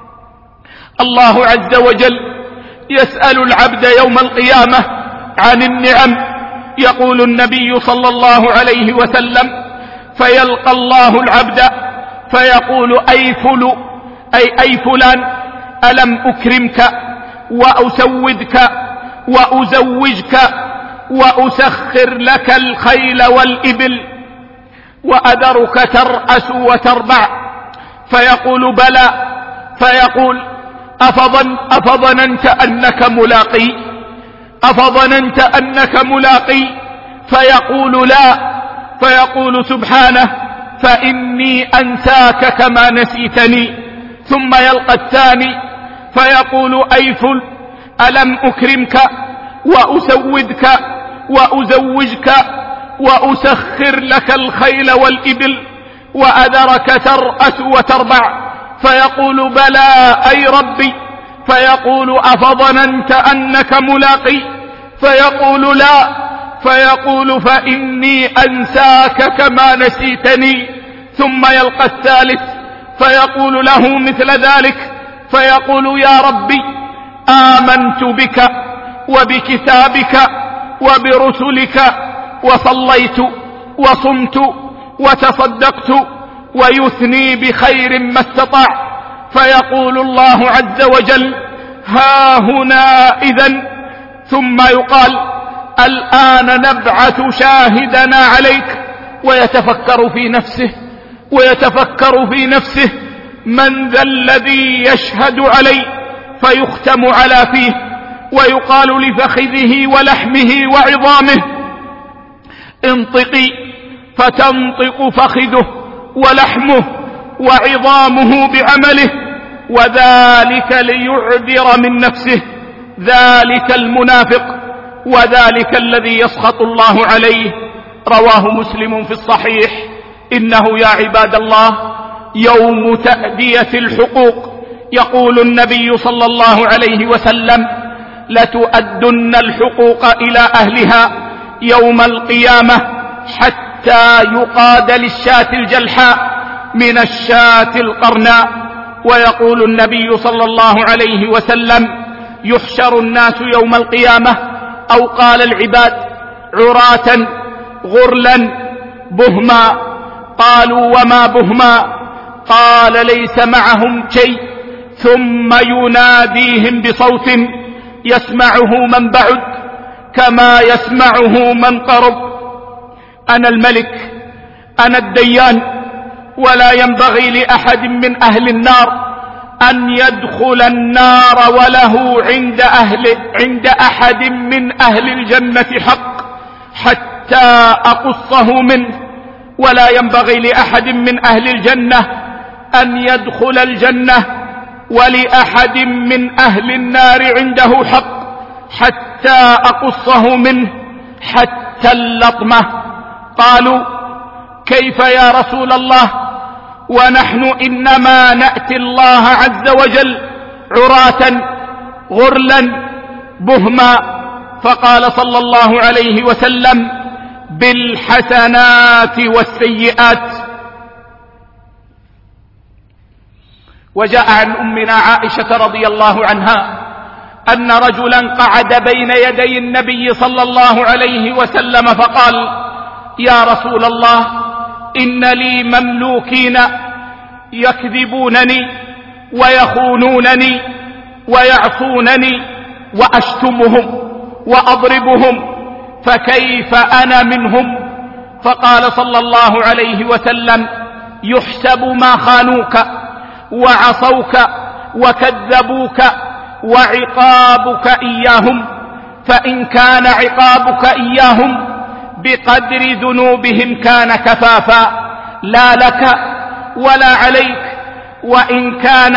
الله عز وجل يسأل العبد يوم القيامة عن النعم. يقول النبي صلى الله عليه وسلم: فيلقى الله العبد فيقول: أي فلان، ألم أكرمك وأسودك وأزوجك وأسخر لك الخيل والإبل وأذرك ترأس وتربع؟ فيقول: بلى. فيقول: أفظننت أنك ملاقي؟ أفظننت أنك ملاقي؟ فيقول: لا. فيقول سبحانه: فإني أنساك كما نسيتني. ثم يلقى الثاني فيقول: ألم أكرمك وأسودك وأزوجك وأسخر لك الخيل والإبل وأذرك ترأس وتربع؟ فيقول: بلى أي ربي. فيقول: أفظننت أنك ملاقي؟ فيقول: لا. فيقول: فإني أنساك كما نسيتني. ثم يلقى الثالث فيقول له مثل ذلك، فيقول: يا ربي، آمنت بك وبكتابك وبرسلك وصليت وصمت وتصدقت ويثني بخير ما استطاع، فيقول الله عز وجل: ها هنا إذن، ثم يقال: الآن نبعث شاهدنا عليك، ويتفكر في نفسه من ذا الذي يشهد علي، فيختم على فيه، ويقال لفخذه ولحمه وعظامه: انطقي، فتنطق فخذه ولحمه وعظامه بعمله، وذلك ليعذر من نفسه، ذلك المنافق، وذلك الذي يسخط الله عليه. رواه مسلم في الصحيح. إنه يا عباد الله يوم تأدية الحقوق. يقول النبي صلى الله عليه وسلم: لتؤدن الحقوق إلى أهلها يوم القيامة حتى يقاد للشاة الجلحاء من الشاة القرناء. ويقول النبي صلى الله عليه وسلم: يحشر الناس يوم القيامة، أو قال العباد: عراة غرلا بهما. قالوا: وما بهما؟ قال: ليس معهم شيء، ثم يناديهم بصوت يسمعه من بعد كما يسمعه من قرب: أنا الملك، أنا الديان، ولا ينبغي لأحد من أهل النار أن يدخل النار وله عند أحد من أهل الجنة حق حتى أقصه منه، ولا ينبغي لأحد من أهل الجنة أن يدخل الجنة ولأحد من أهل النار عنده حق حتى أقصه منه حتى اللطمة. قالوا: كيف يا رسول الله، ونحن إنما نأتي الله عز وجل عراة غرلا بهما؟ فقال صلى الله عليه وسلم: بالحسنات والسيئات. وجاء عن أمنا عائشة رضي الله عنها أن رجلا قعد بين يدي النبي صلى الله عليه وسلم فقال: يا رسول الله، إن لي مملوكين يكذبونني ويخونونني ويعصونني وأشتمهم وأضربهم، فكيف أنا منهم؟ فقال صلى الله عليه وسلم: يحسب ما خانوك وعصوك وكذبوك وعقابك إياهم، فإن كان عقابك إياهم بقدر ذنوبهم كان كفافا، لا لك ولا عليك، وإن كان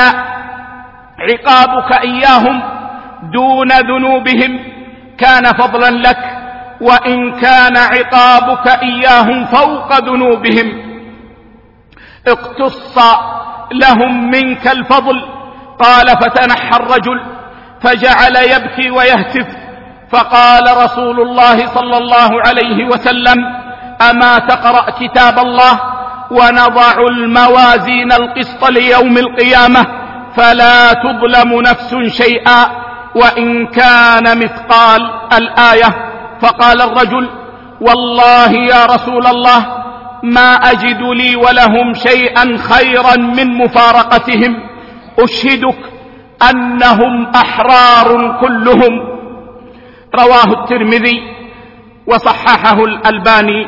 عقابك إياهم دون ذنوبهم كان فضلا لك، وإن كان عقابك إياهم فوق ذنوبهم اقتص لهم منك الفضل. قال: فتنحى الرجل فجعل يبكي ويهتف، فقال رسول الله صلى الله عليه وسلم: أما تقرأ كتاب الله؟ ونضع الموازين القسط ليوم القيامة فلا تظلم نفس شيئا وإن كان مثقال الآية. فقال الرجل: والله يا رسول الله ما أجد لي ولهم شيئا خيرا من مفارقتهم، أشهدك أنهم أحرار كلهم. رواه الترمذي وصححه الألباني.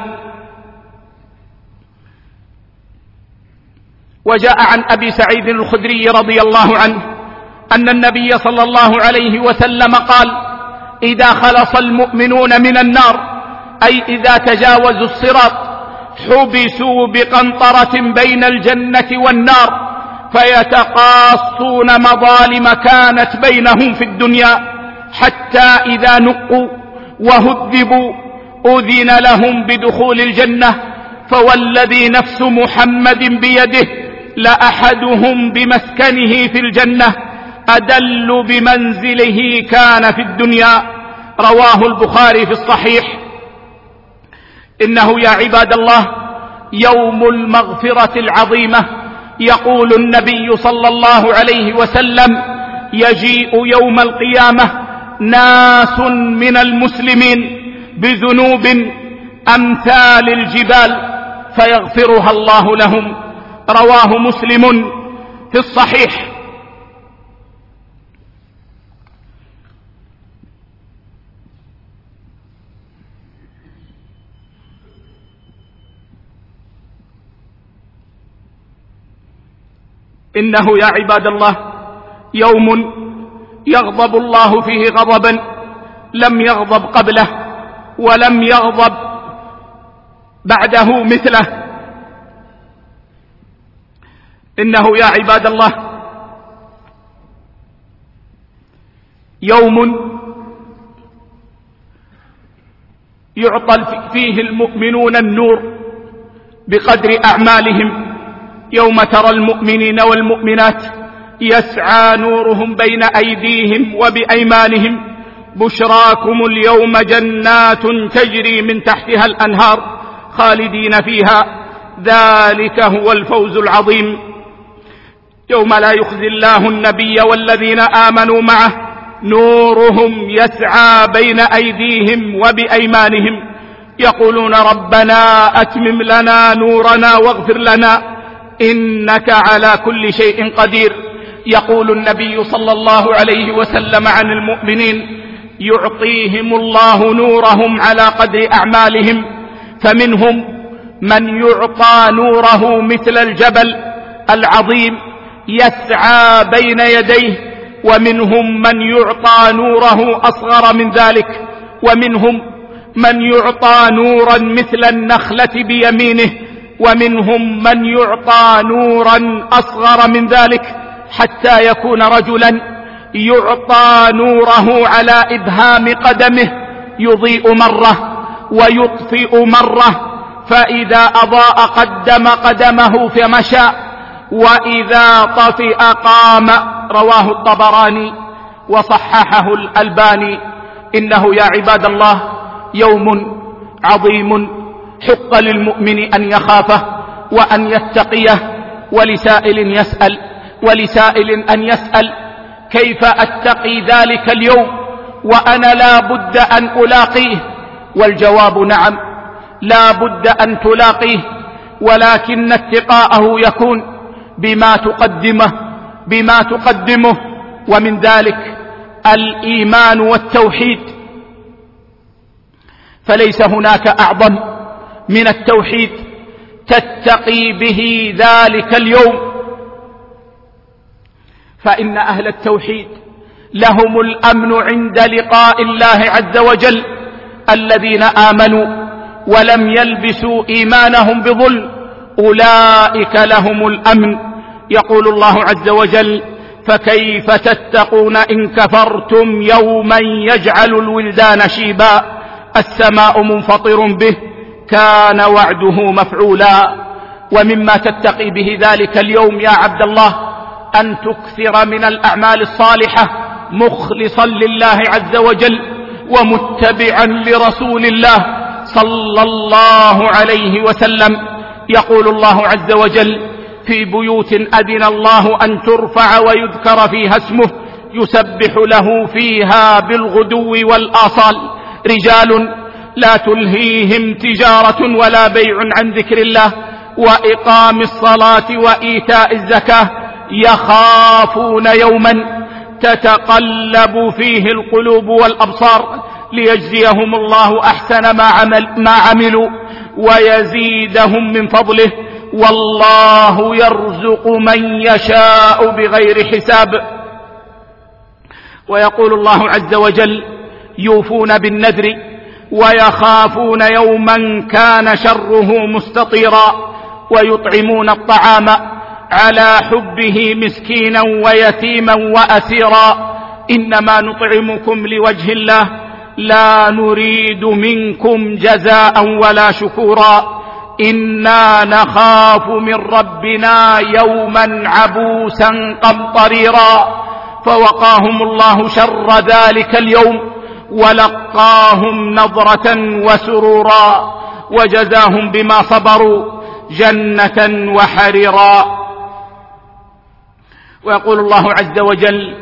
وجاء عن أبي سعيد الخدري رضي الله عنه أن النبي صلى الله عليه وسلم قال: إذا خلص المؤمنون من النار، أي إذا تجاوزوا الصراط، حبسوا بقنطرة بين الجنة والنار فيتقاصون مظالم كانت بينهم في الدنيا، حتى إذا نقوا وهذبوا أذن لهم بدخول الجنة. فوالذي نفس محمد بيده لأحدهم بمسكنه في الجنة أدل بمنزله كان في الدنيا. رواه البخاري في الصحيح. إنه يا عباد الله يوم المغفرة العظيمة. يقول النبي صلى الله عليه وسلم: يجيء يوم القيامة ناس من المسلمين بذنوب أمثال الجبال فيغفرها الله لهم، رواه مسلم في الصحيح. إنه يا عباد الله يوم يغضب الله فيه غضبا لم يغضب قبله ولم يغضب بعده مثله. إنه يا عباد الله يوم يعطى فيه المؤمنون النور بقدر أعمالهم. يوم ترى المؤمنين والمؤمنات يسعى نورهم بين أيديهم وبأيمانهم بشراكم اليوم جنات تجري من تحتها الأنهار خالدين فيها ذلك هو الفوز العظيم. يوم لا يخزي الله النبي والذين آمنوا معه نورهم يسعى بين أيديهم وبأيمانهم يقولون ربنا أتمم لنا نورنا واغفر لنا إنك على كل شيء قدير. يقول النبي صلى الله عليه وسلم عن المؤمنين يعطيهم الله نورهم على قدر أعمالهم، فمنهم من يعطى نوره مثل الجبل العظيم يسعى بين يديه، ومنهم من يعطى نوره أصغر من ذلك، ومنهم من يعطى نورا مثل النخلة بيمينه، ومنهم من يعطى نورا أصغر من ذلك حتى يكون رجلا يعطى نوره على إبهام قدمه يضيء مرة ويطفئ مرة، فإذا أضاء قدم قدمه فمشى وإذا طفئ قام. رواه الطبراني وصححه الألباني. إنه يا عباد الله يوم عظيم حق للمؤمن أن يخافه وأن يتقيه. ولسائل أن يسأل كيف أتقي ذلك اليوم وأنا لا بد أن ألاقيه؟ والجواب نعم، لا بد أن تلاقيه، ولكن اتقاءه يكون بما تقدمه ومن ذلك الإيمان والتوحيد. فليس هناك أعظم من التوحيد تتقي به ذلك اليوم، فإن أهل التوحيد لهم الأمن عند لقاء الله عز وجل. الذين آمنوا ولم يلبسوا إيمانهم بظلم أولئك لهم الأمن. يقول الله عز وجل فكيف تتقون إن كفرتم يوما يجعل الولدان شيبا السماء منفطر به كان وعده مفعولا. ومما تتقي به ذلك اليوم يا عبد الله أن تكثر من الأعمال الصالحة مخلصا لله عز وجل ومتبعا لرسول الله صلى الله عليه وسلم. يقول الله عز وجل في بيوت أذن الله أن ترفع ويذكر فيها اسمه يسبح له فيها بالغدو والآصال رجال لا تلهيهم تجارة ولا بيع عن ذكر الله وإقام الصلاة وإيتاء الزكاة يخافون يوما تتقلب فيه القلوب والأبصار ليجزيهم الله أحسن ما عملوا ويزيدهم من فضله والله يرزق من يشاء بغير حساب. ويقول الله عز وجل يوفون بالنذر ويخافون يوما كان شره مستطيرا ويطعمون الطعام على حبه مسكينا ويتيما وأسيرا إنما نطعمكم لوجه الله لا نريد منكم جزاء ولا شكورا إنا نخاف من ربنا يوما عبوسا قمطريرا. فوقاهم الله شر ذلك اليوم ولقاهم نضرة وسرورا وجزاهم بما صبروا جنة وحريرا. ويقول الله عز وجل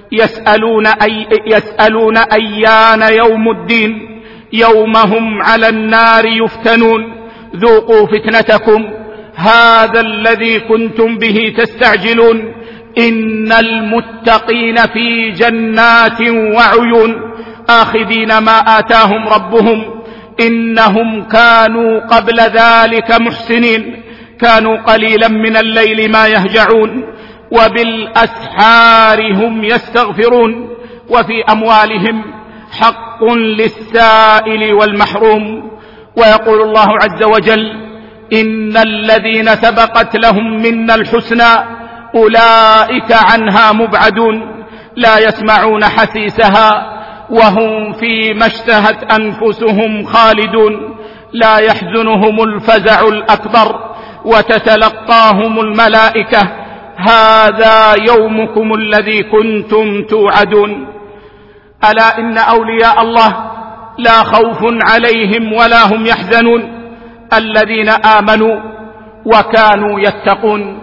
يسألون أيان يوم الدين يوم هم على النار يفتنون ذوقوا فتنتكم هذا الذي كنتم به تستعجلون. إن المتقين في جنات وعيون آخذين ما آتاهم ربهم إنهم كانوا قبل ذلك محسنين، كانوا قليلا من الليل ما يهجعون وبالأسحار هم يستغفرون. وفي أموالهم حق للسائل والمحروم. ويقول الله عز وجل: إن الذين سبقت لهم منا الحسنى أولئك عنها مبعدون، لا يسمعون حسيسها وهم فيما اشتهت أنفسهم خالدون، لا يحزنهم الفزع الأكبر وتتلقاهم الملائكة: هذا يومكم الذي كنتم توعدون. ألا إن أولياء الله لا خوف عليهم ولا هم يحزنون، الذين آمنوا وكانوا يتقون.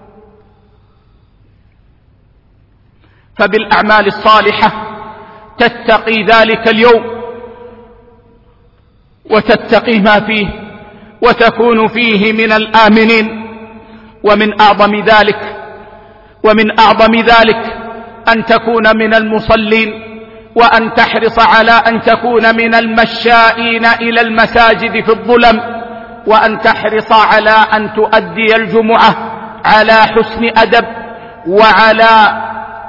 فبالأعمال الصالحة تتقي ذلك اليوم وتتقي ما فيه وتكون فيه من الآمنين. ومن أعظم ذلك أن تكون من المصلين، وأن تحرص على أن تكون من المشائين إلى المساجد في الظلم، وأن تحرص على أن تؤدي الجمعة على حسن أدب وعلى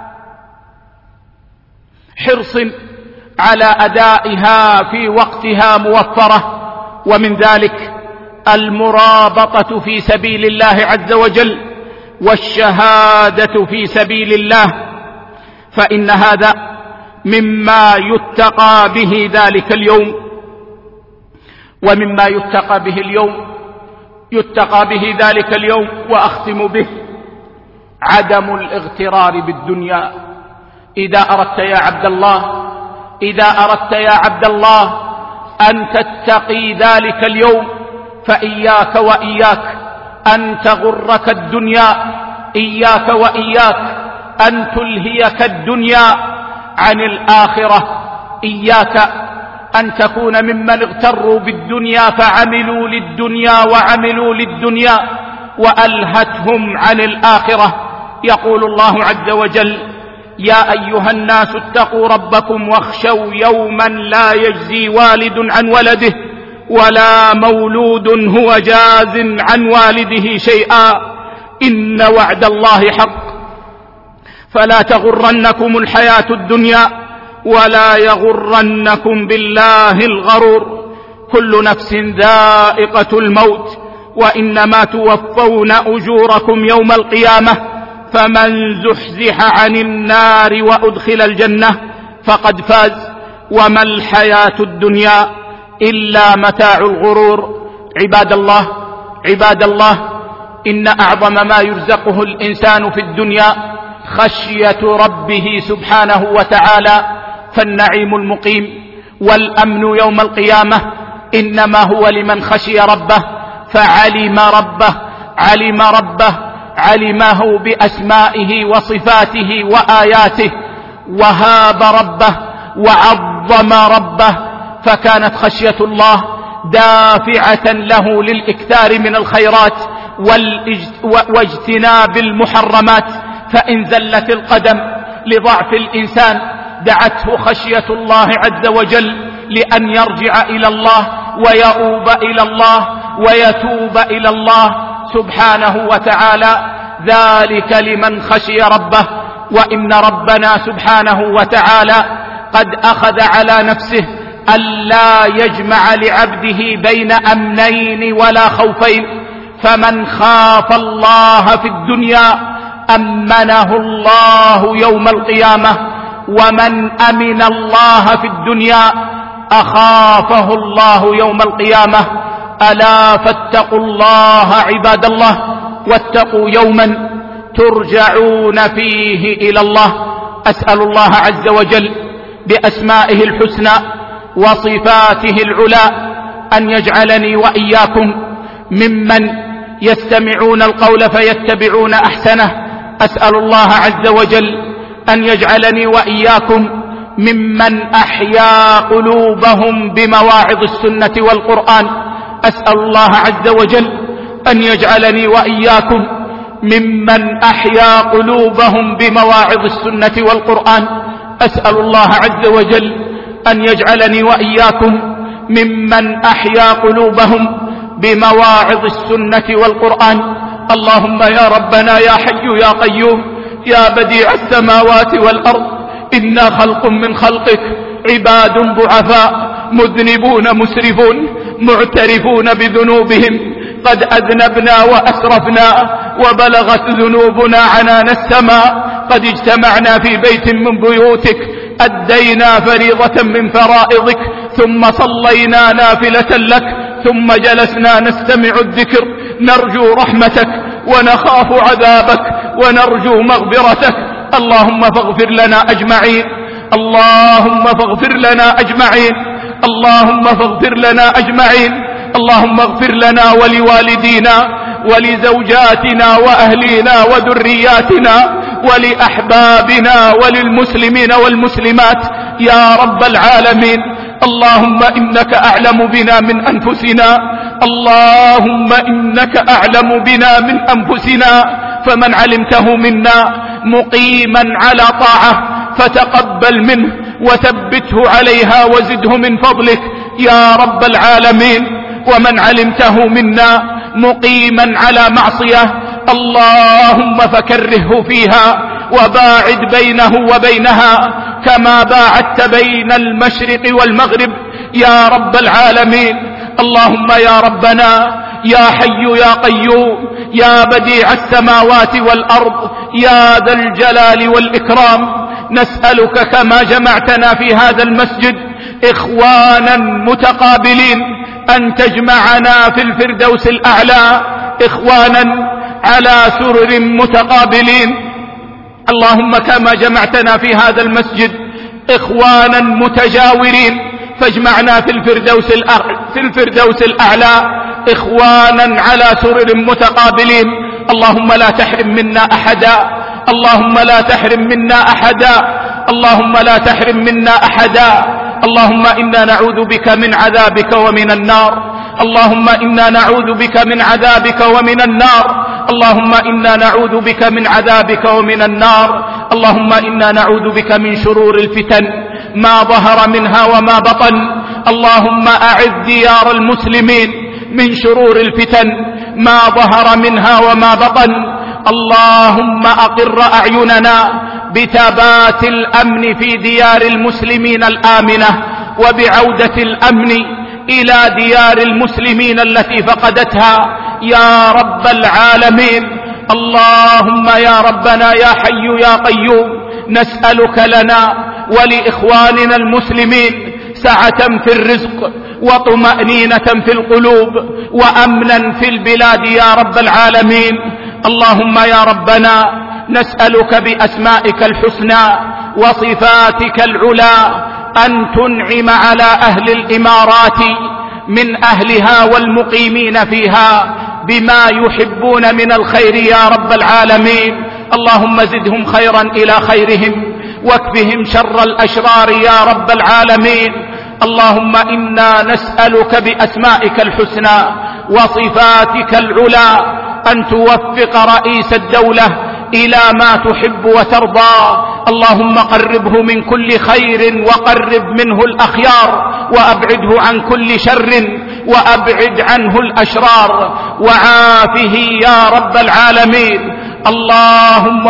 حرص على أدائها في وقتها موفرة. ومن ذلك المرابطة في سبيل الله عز وجل والشهادة في سبيل الله، فإن هذا مما يتقى به ذلك اليوم. ومما يتقى به ذلك اليوم وأختم به عدم الاغترار بالدنيا. إذا أردت يا عبد الله أن تتقي ذلك اليوم فإياك وإياك أن تغرك الدنيا، إياك وإياك أن تلهيك الدنيا عن الآخرة، إياك أن تكون ممن اغتروا بالدنيا فعملوا للدنيا وألهتهم عن الآخرة. يقول الله عز وجل: يا أيها الناس اتقوا ربكم واخشوا يوما لا يجزي والد عن ولده ولا مولود هو جاز عن والده شيئا، إن وعد الله حق، فلا تغرنكم الحياة الدنيا ولا يغرنكم بالله الغرور. كل نفس ذائقة الموت وإنما توفون أجوركم يوم القيامة، فمن زحزح عن النار وأدخل الجنة فقد فاز، وما الحياة الدنيا إلا متاع الغرور. عباد الله، إن أعظم ما يرزقه الإنسان في الدنيا خشية ربه سبحانه وتعالى، فالنعيم المقيم والأمن يوم القيامة إنما هو لمن خشي ربه فعلم ربه، علمه بأسمائه وصفاته وآياته، وهاب ربه وعظم ربه، فكانت خشية الله دافعة له للإكثار من الخيرات واجتناب المحرمات. فإن زلت القدم لضعف الإنسان دعته خشية الله عز وجل لأن يرجع إلى الله ويؤوب إلى الله ويتوب إلى الله سبحانه وتعالى، ذلك لمن خشي ربه. وإن ربنا سبحانه وتعالى قد أخذ على نفسه ألا يجمع لعبده بين أمنين ولا خوفين، فمن خاف الله في الدنيا أمنه الله يوم القيامة، ومن أمن الله في الدنيا أخافه الله يوم القيامة. ألا فاتقوا الله عباد الله، واتقوا يوما ترجعون فيه إلى الله. أسأل الله عز وجل بأسمائه الحسنى وصفاته العلى أن يجعلني وإياكم ممن يستمعون القول فيتبعون أحسنه. أسأل الله عز وجل أن يجعلني وإياكم ممن أحيا قلوبهم بمواعظ السنة والقرآن. أسأل الله عز وجل أن يجعلني وإياكم ممن أحيا قلوبهم بمواعظ السنة والقرآن. أسأل الله عز وجل أن يجعلني وإياكم ممن أحيا قلوبهم بمواعظ السنة والقرآن. اللهم يا ربنا يا حي يا قيوم يا بديع السماوات والأرض، إنا خلق من خلقك عباد ضعفاء مذنبون مسرفون معترفون بذنوبهم، قد أذنبنا وأسرفنا وبلغت ذنوبنا عنان السماء، قد اجتمعنا في بيت من بيوتك أدينا فريضة من فرائضك ثم صلينا نافلة لك ثم جلسنا نستمع الذكر، نرجو رحمتك ونخاف عذابك ونرجو مغفرتك. اللهم فاغفر لنا أجمعين، اللهم فاغفر لنا أجمعين، اللهم فاغفر لنا أجمعين. اللهم اغفر لنا ولوالدينا ولزوجاتنا وأهلينا وذرياتنا ولأحبابنا وللمسلمين والمسلمات يا رب العالمين. اللهم إنك أعلم بنا من أنفسنا، اللهم إنك أعلم بنا من أنفسنا، فمن علمته منا مقيما على طاعة فتقبل منه وثبته عليها وزده من فضلك يا رب العالمين، ومن علمته منا مقيما على معصية اللهم فكرهه فيها وباعد بينه وبينها كما باعدت بين المشرق والمغرب يا رب العالمين. اللهم يا ربنا يا حي يا قيوم يا بديع السماوات والأرض يا ذا الجلال والإكرام، نسألك كما جمعتنا في هذا المسجد إخوانا متقابلين أن تجمعنا في الفردوس الأعلى إخوانا على سرر متقابلين. اللهم كما جمعتنا في هذا المسجد إخوانا متجاورين فاجمعنا في الفردوس الأعلى إخوانا على سرر متقابلين. اللهم لا تحرم منا أحدا، اللهم لا تحرم منا أحدا، اللهم لا تحرم منا أحدا. اللهم إنا نعوذ بك من عذابك ومن النار، اللهم إنا نعوذ بك من عذابك ومن النار، اللهم إنا نعوذ بك من عذابك ومن النار. اللهم إنا نعوذ بك من شرور الفتن ما ظهر منها وما بطن. اللهم أعذ ديار المسلمين من شرور الفتن ما ظهر منها وما بطن. اللهم أقر أعيننا بثبات الأمن في ديار المسلمين الآمنة وبعودة الأمن إلى ديار المسلمين التي فقدتها يا رب العالمين. اللهم يا ربنا يا حي يا قيوم نسألك لنا ولإخواننا المسلمين سعة في الرزق وطمأنينة في القلوب وأمنا في البلاد يا رب العالمين. اللهم يا ربنا نسألك بأسمائك الحسنى وصفاتك العلى أن تنعم على أهل الإمارات من أهلها والمقيمين فيها بما يحبون من الخير يا رب العالمين. اللهم زدهم خيرا إلى خيرهم واكفهم شر الأشرار يا رب العالمين. اللهم إنا نسألك بأسمائك الحسنى وصفاتك العلى أن توفق رئيس الدولة إلى ما تحب وترضى. اللهم قربه من كل خير وقرب منه الأخيار وأبعده عن كل شر وأبعد عنه الأشرار وعافه يا رب العالمين. اللهم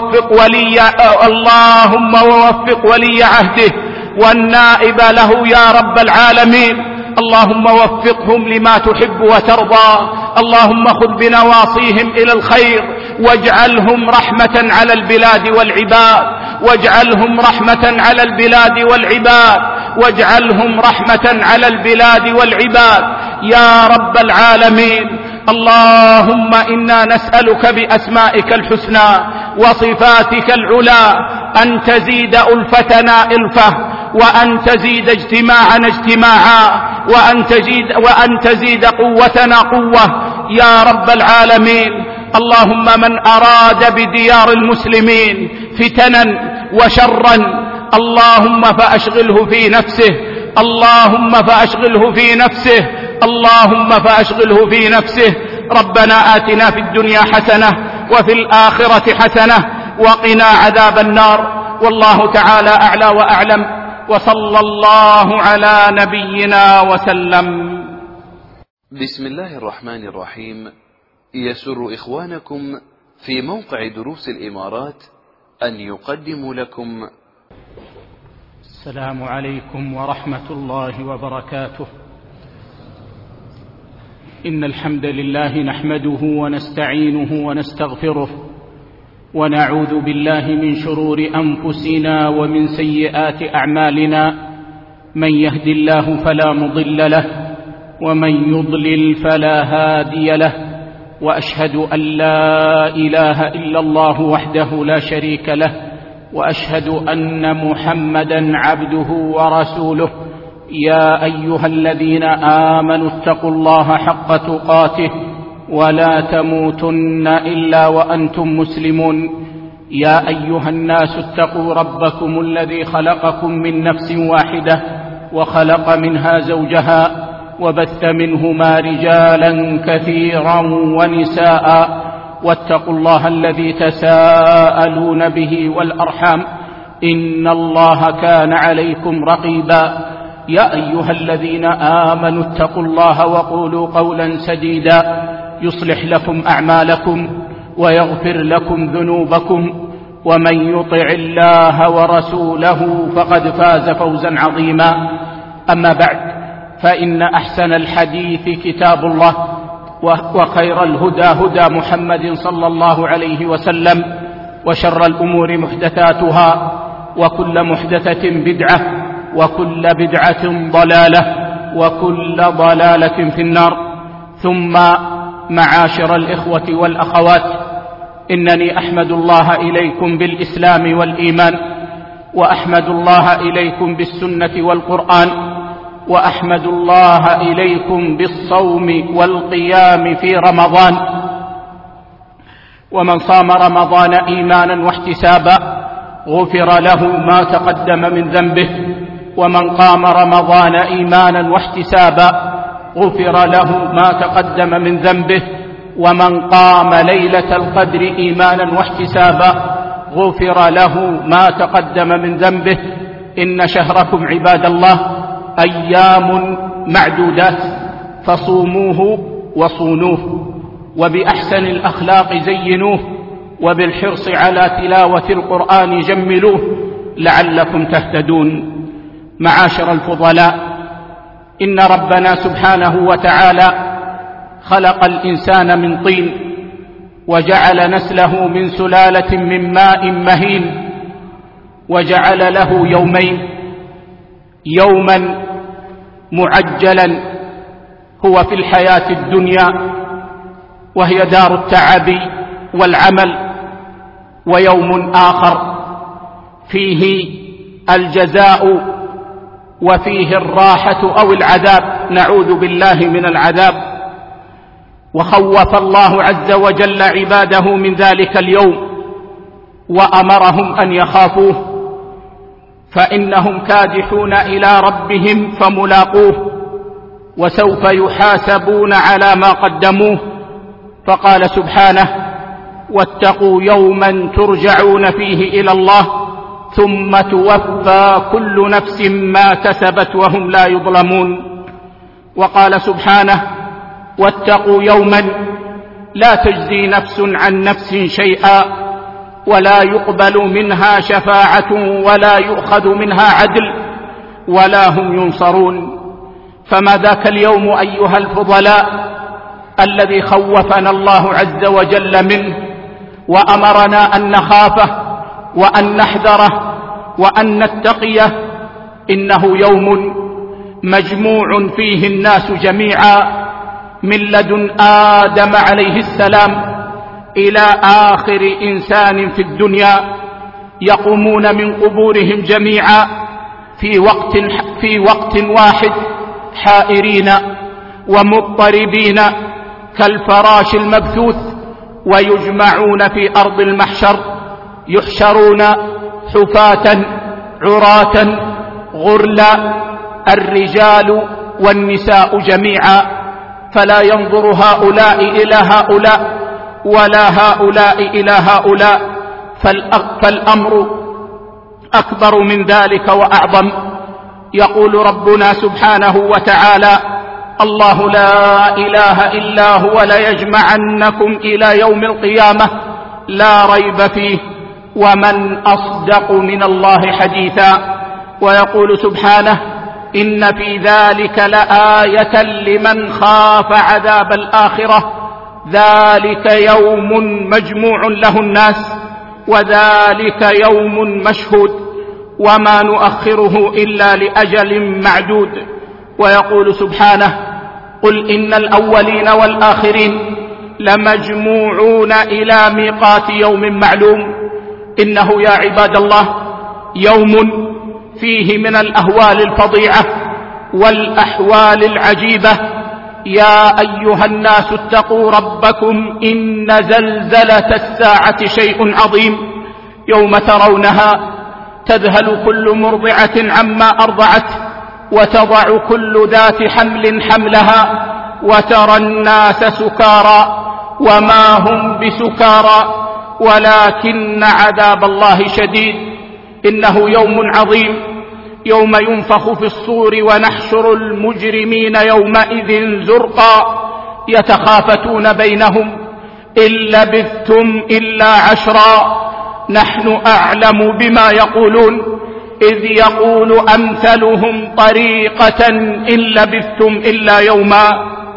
ووفق ولي عهده والنائب له يا رب العالمين. اللهم وفقهم لما تحب وترضى. اللهم خذ بنواصيهم إلى الخير واجعلهم رحمة على البلاد والعباد، واجعلهم رحمة على البلاد والعباد، واجعلهم رحمة على البلاد والعباد يا رب العالمين. اللهم إنا نسألك بأسمائك الحسنى وصفاتك العلى أن تزيد ألفتنا ألفة وأن تزيد اجتماعنا اجتماعا وأن تزيد قوتنا قوة يا رب العالمين. اللهم من أراد بديار المسلمين فتنا وشرا اللهم فأشغله في نفسه، اللهم فأشغله في نفسه، اللهم فأشغله في نفسه. ربنا آتنا في الدنيا حسنة وفي الآخرة حسنة وقنا عذاب النار. والله تعالى أعلى وأعلم، وصلى الله على نبينا وسلم. بسم الله الرحمن الرحيم. يسر إخوانكم في موقع دروس الإمارات أن يقدموا لكم السلام عليكم ورحمة الله وبركاته. إن الحمد لله نحمده ونستعينه ونستغفره، ونعوذ بالله من شرور أنفسنا ومن سيئات أعمالنا. من يهد الله فلا مضل له، ومن يضلل فلا هادي له، وأشهد أن لا إله إلا الله وحده لا شريك له، وأشهد أن محمدا عبده ورسوله. يا أيها الذين آمنوا اتقوا الله حق تقاته ولا تموتن إلا وأنتم مسلمون. يا أيها الناس اتقوا ربكم الذي خلقكم من نفس واحدة وخلق منها زوجها وبث منهما رجالا كثيرا ونساء، واتقوا الله الذي تساءلون به والأرحام، إن الله كان عليكم رقيبا. يا أيها الذين آمنوا اتقوا الله وقولوا قولا سديدا يصلح لكم أعمالكم ويغفر لكم ذنوبكم، ومن يطع الله ورسوله فقد فاز فوزا عظيما. أما بعد، فإن أحسن الحديث كتاب الله، وخير الهدى هدى محمد صلى الله عليه وسلم، وشر الأمور محدثاتها، وكل محدثة بدعة، وكل بدعة ضلالة، وكل ضلالة في النار. ثم معاشر الإخوة والأخوات، إنني أحمد الله إليكم بالإسلام والإيمان، وأحمد الله إليكم بالسنة والقرآن، وأحمد الله إليكم بالصوم والقيام في رمضان. ومن صام رمضان إيمانا واحتسابا غفر له ما تقدم من ذنبه، ومن قام رمضان إيمانا واحتسابا غفر له ما تقدم من ذنبه، ومن قام ليلة القدر إيمانا واحتسابا غفر له ما تقدم من ذنبه. إن شهركم عباد الله أيام معدودات، فصوموه وصونوه، وبأحسن الأخلاق زينوه، وبالحرص على تلاوة القرآن جملوه لعلكم تهتدون. معاشر الفضلاء، إن ربنا سبحانه وتعالى خلق الإنسان من طين، وجعل نسله من سلالة من ماء مهين، وجعل له يومين: يوما معجلا هو في الحياة الدنيا وهي دار التعب والعمل، ويوم آخر فيه الجزاء وفيه الراحة أو العذاب، نعوذ بالله من العذاب. وخوف الله عز وجل عباده من ذلك اليوم، وأمرهم أن يخافوه، فإنهم كادحون إلى ربهم فملاقوه، وسوف يحاسبون على ما قدموه. فقال سبحانه: واتقوا يوما ترجعون فيه إلى الله ثم توفى كل نفس ما كسبت وهم لا يظلمون. وقال سبحانه: واتقوا يوما لا تجزي نفس عن نفس شيئا ولا يقبل منها شفاعة ولا يؤخذ منها عدل ولا هم ينصرون. فما ذاك اليوم أيها الفضلاء الذي خوفنا الله عز وجل منه، وأمرنا أن نخافه وأن نحذره وأن نتقيه. إنه يوم مجموع فيه الناس جميعا، من لدن آدم عليه السلام إلى آخر إنسان في الدنيا، يقومون من قبورهم جميعا في وقت واحد، حائرين ومضطربين كالفراش المبثوث، ويجمعون في أرض المحشر، يحشرون حفاة عراة غرلا، الرجال والنساء جميعا، فلا ينظر هؤلاء إلى هؤلاء ولا هؤلاء إلى هؤلاء، فالأمر أكبر من ذلك وأعظم. يقول ربنا سبحانه وتعالى: الله لا إله إلا هو ليجمعنكم إلى يوم القيامة لا ريب فيه ومن أصدق من الله حديثا. ويقول سبحانه: إن في ذلك لآية لمن خاف عذاب الآخرة ذلك يوم مجموع له الناس وذلك يوم مشهود وما نؤخره إلا لأجل معدود. ويقول سبحانه: قل إن الأولين والآخرين لمجموعون إلى ميقات يوم معلوم. إنه يا عباد الله يوم فيه من الأهوال الفظيعة والأحوال العجيبة. يا أيها الناس اتقوا ربكم إن زلزلة الساعة شيء عظيم يوم ترونها تذهل كل مرضعة عما أرضعت وتضع كل ذات حمل حملها وترى الناس سكارى وما هم بسكارى ولكن عذاب الله شديد. إنه يوم عظيم يوم ينفخ في الصور ونحشر المجرمين يومئذ زرقا يتخافتون بينهم إن لبثتم إلا 10 نحن أعلم بما يقولون إذ يقول أمثلهم طريقة إن لبثتم إلا يوما.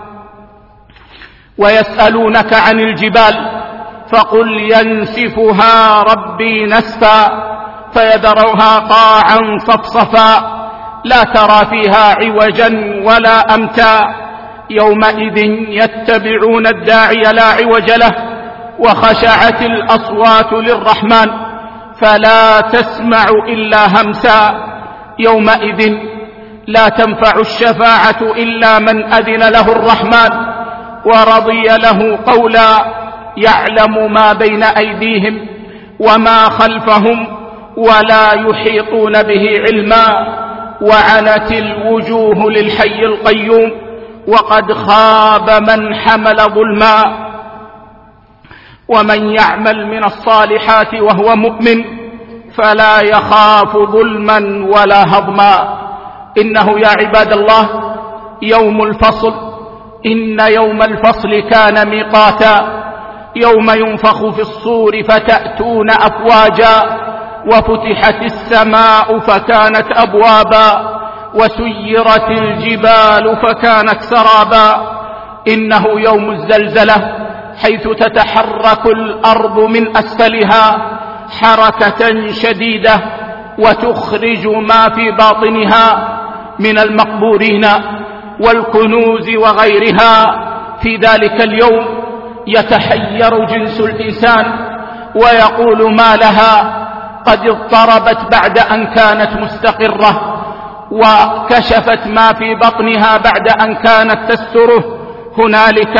ويسألونك عن الجبال فقل ينسفها ربي نسفا فيذرها قاعا صفصفا لا ترى فيها عوجا ولا أمتا يومئذ يتبعون الداعي لا عوج له وخشعت الأصوات للرحمن فلا تسمع إلا همسا يومئذ لا تنفع الشفاعة إلا من أذن له الرحمن ورضي له قولا يعلم ما بين أيديهم وما خلفهم ولا يحيطون به علما وعنت الوجوه للحي القيوم وقد خاب من حمل ظلما. ومن يعمل من الصالحات وهو مؤمن فلا يخاف ظلما ولا هضما. إنه يا عباد الله يوم الفصل. إن يوم الفصل كان ميقاتا يوم ينفخ في الصور فتأتون أفواجا وفتحت السماء فكانت أبوابا وسيرت الجبال فكانت سرابا. إنه يوم الزلزلة حيث تتحرك الأرض من أسفلها حركة شديدة وتخرج ما في باطنها من المقبورين والكنوز وغيرها. في ذلك اليوم يتحير جنس الإنسان ويقول ما لها قد اضطربت بعد أن كانت مستقرة وكشفت ما في بطنها بعد أن كانت تستره. هنالك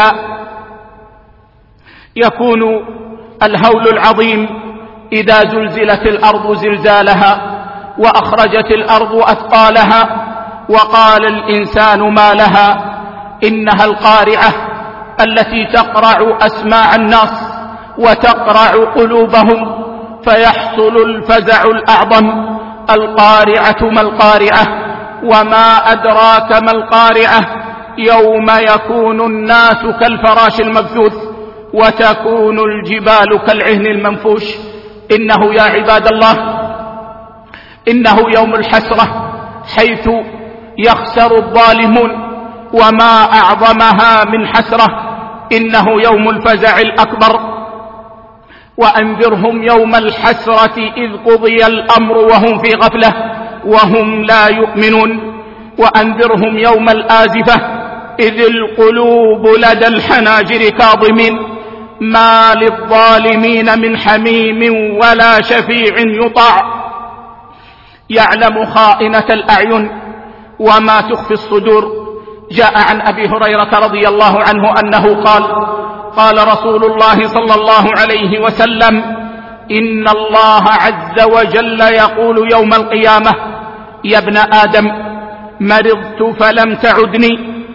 يكون الهول العظيم إذا زلزلت الأرض زلزالها وأخرجت الأرض أثقالها وقال الإنسان ما لها. إنها القارعة التي تقرع أسماع الناس وتقرع قلوبهم فيحصل الفزع الأعظم. القارعة ما القارعة وما أدراك ما القارعة يوم يكون الناس كالفراش المبثوث وتكون الجبال كالعهن المنفوش. إنه يا عباد الله إنه يوم الحسرة حيث يخسر الظالمون وما أعظمها من حسرة. إنه يوم الفزع الأكبر. وأنذرهم يوم الحسرة إذ قضي الأمر وهم في غفلة وهم لا يؤمنون. وأنذرهم يوم الآزفة إذ القلوب لدى الحناجر كاظمين ما للظالمين من حميم ولا شفيع يطاع يعلم خائنة الأعين وما تخفي الصدور. جاء عن أبي هريرة رضي الله عنه أنه قال قال رسول الله صلى الله عليه وسلم إن الله عز وجل يقول يوم القيامة يا ابن آدم مرضت فلم تعدني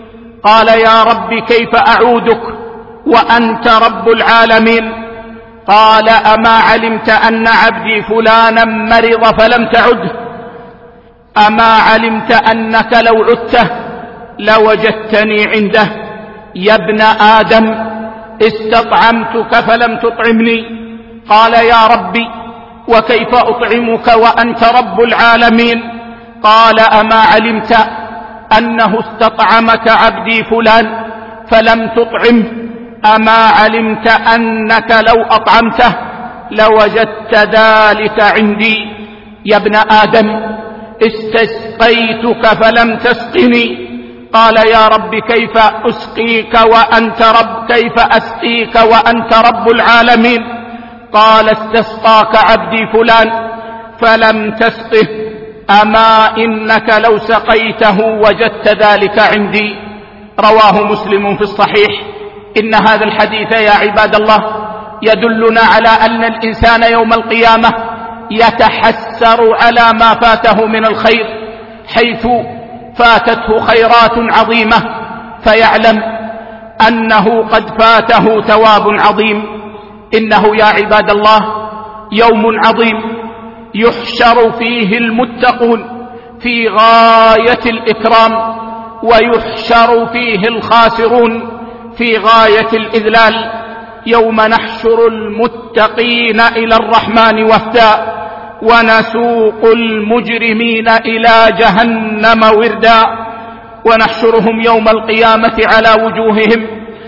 قال يا رب كيف أعودك وأنت رب العالمين؟ قال أما علمت أن عبدي فلانا مرض فلم تعده؟ أما علمت أنك لو عدته لوجدتني عنده؟ يا ابن آدم استطعمتك فلم تطعمني. قال يا ربي وكيف أطعمك وأنت رب العالمين؟ قال أما علمت أنه استطعمك عبدي فلان فلم تطعمه؟ أما علمت أنك لو أطعمته لوجدت ذلك عندي؟ يا ابن آدم استسقيتك فلم تسقني. قال يا رب كيف أسقيك وأنت رب العالمين؟ قال استسقاك عبدي فلان فلم تسقه، أما إنك لو سقيته وجدت ذلك عندي. رواه مسلم في الصحيح. إن هذا الحديث يا عباد الله يدلنا على أن الإنسان يوم القيامة يتحسر على ما فاته من الخير، حيث فاتته خيرات عظيمة فيعلم أنه قد فاته ثواب عظيم. إنه يا عباد الله يوم عظيم يحشر فيه المتقون في غاية الإكرام، ويحشر فيه الخاسرون في غاية الإذلال. يوم نحشر المتقين إلى الرحمن وفدا ونسوق المجرمين إلى جهنم وردا، ونحشرهم يوم القيامة على وجوههم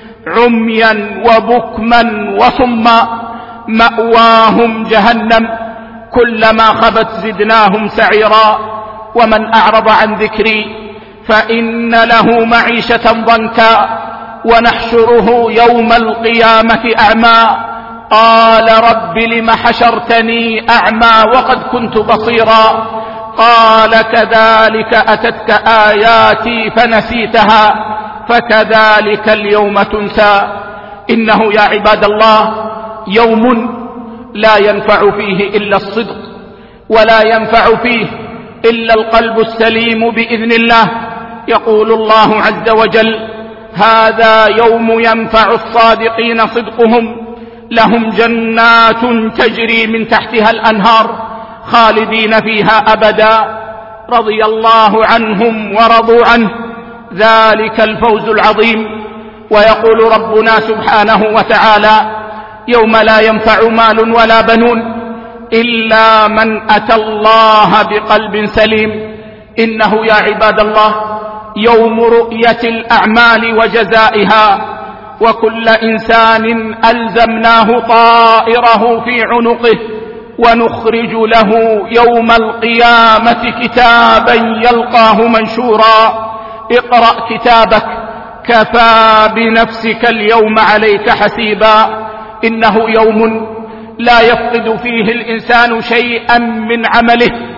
عميا وبكما وصما مأواهم جهنم كلما خبت زدناهم سعيرا. ومن أعرض عن ذكري فإن له معيشة ضنكا ونحشره يوم القيامة أعمى قال رب لم حشرتني أعمى وقد كنت بصيرا قال كذلك أتتك آياتي فنسيتها فكذلك اليوم تنسى. إنه يا عباد الله يوم لا ينفع فيه إلا الصدق، ولا ينفع فيه إلا القلب السليم بإذن الله. يقول الله عز وجل هذا يوم ينفع الصادقين صدقهم لهم جنات تجري من تحتها الأنهار خالدين فيها أبدا رضي الله عنهم ورضوا عنه ذلك الفوز العظيم. ويقول ربنا سبحانه وتعالى يوم لا ينفع مال ولا بنون إلا من أتى الله بقلب سليم. إنه يا عباد الله يوم رؤية الأعمال وجزائها، وكل إنسان ألزمناه طائره في عنقه ونخرج له يوم القيامة كتابا يلقاه منشورا اقرأ كتابك كفى بنفسك اليوم عليك حسيبا. إنه يوم لا يفقد فيه الإنسان شيئا من عمله،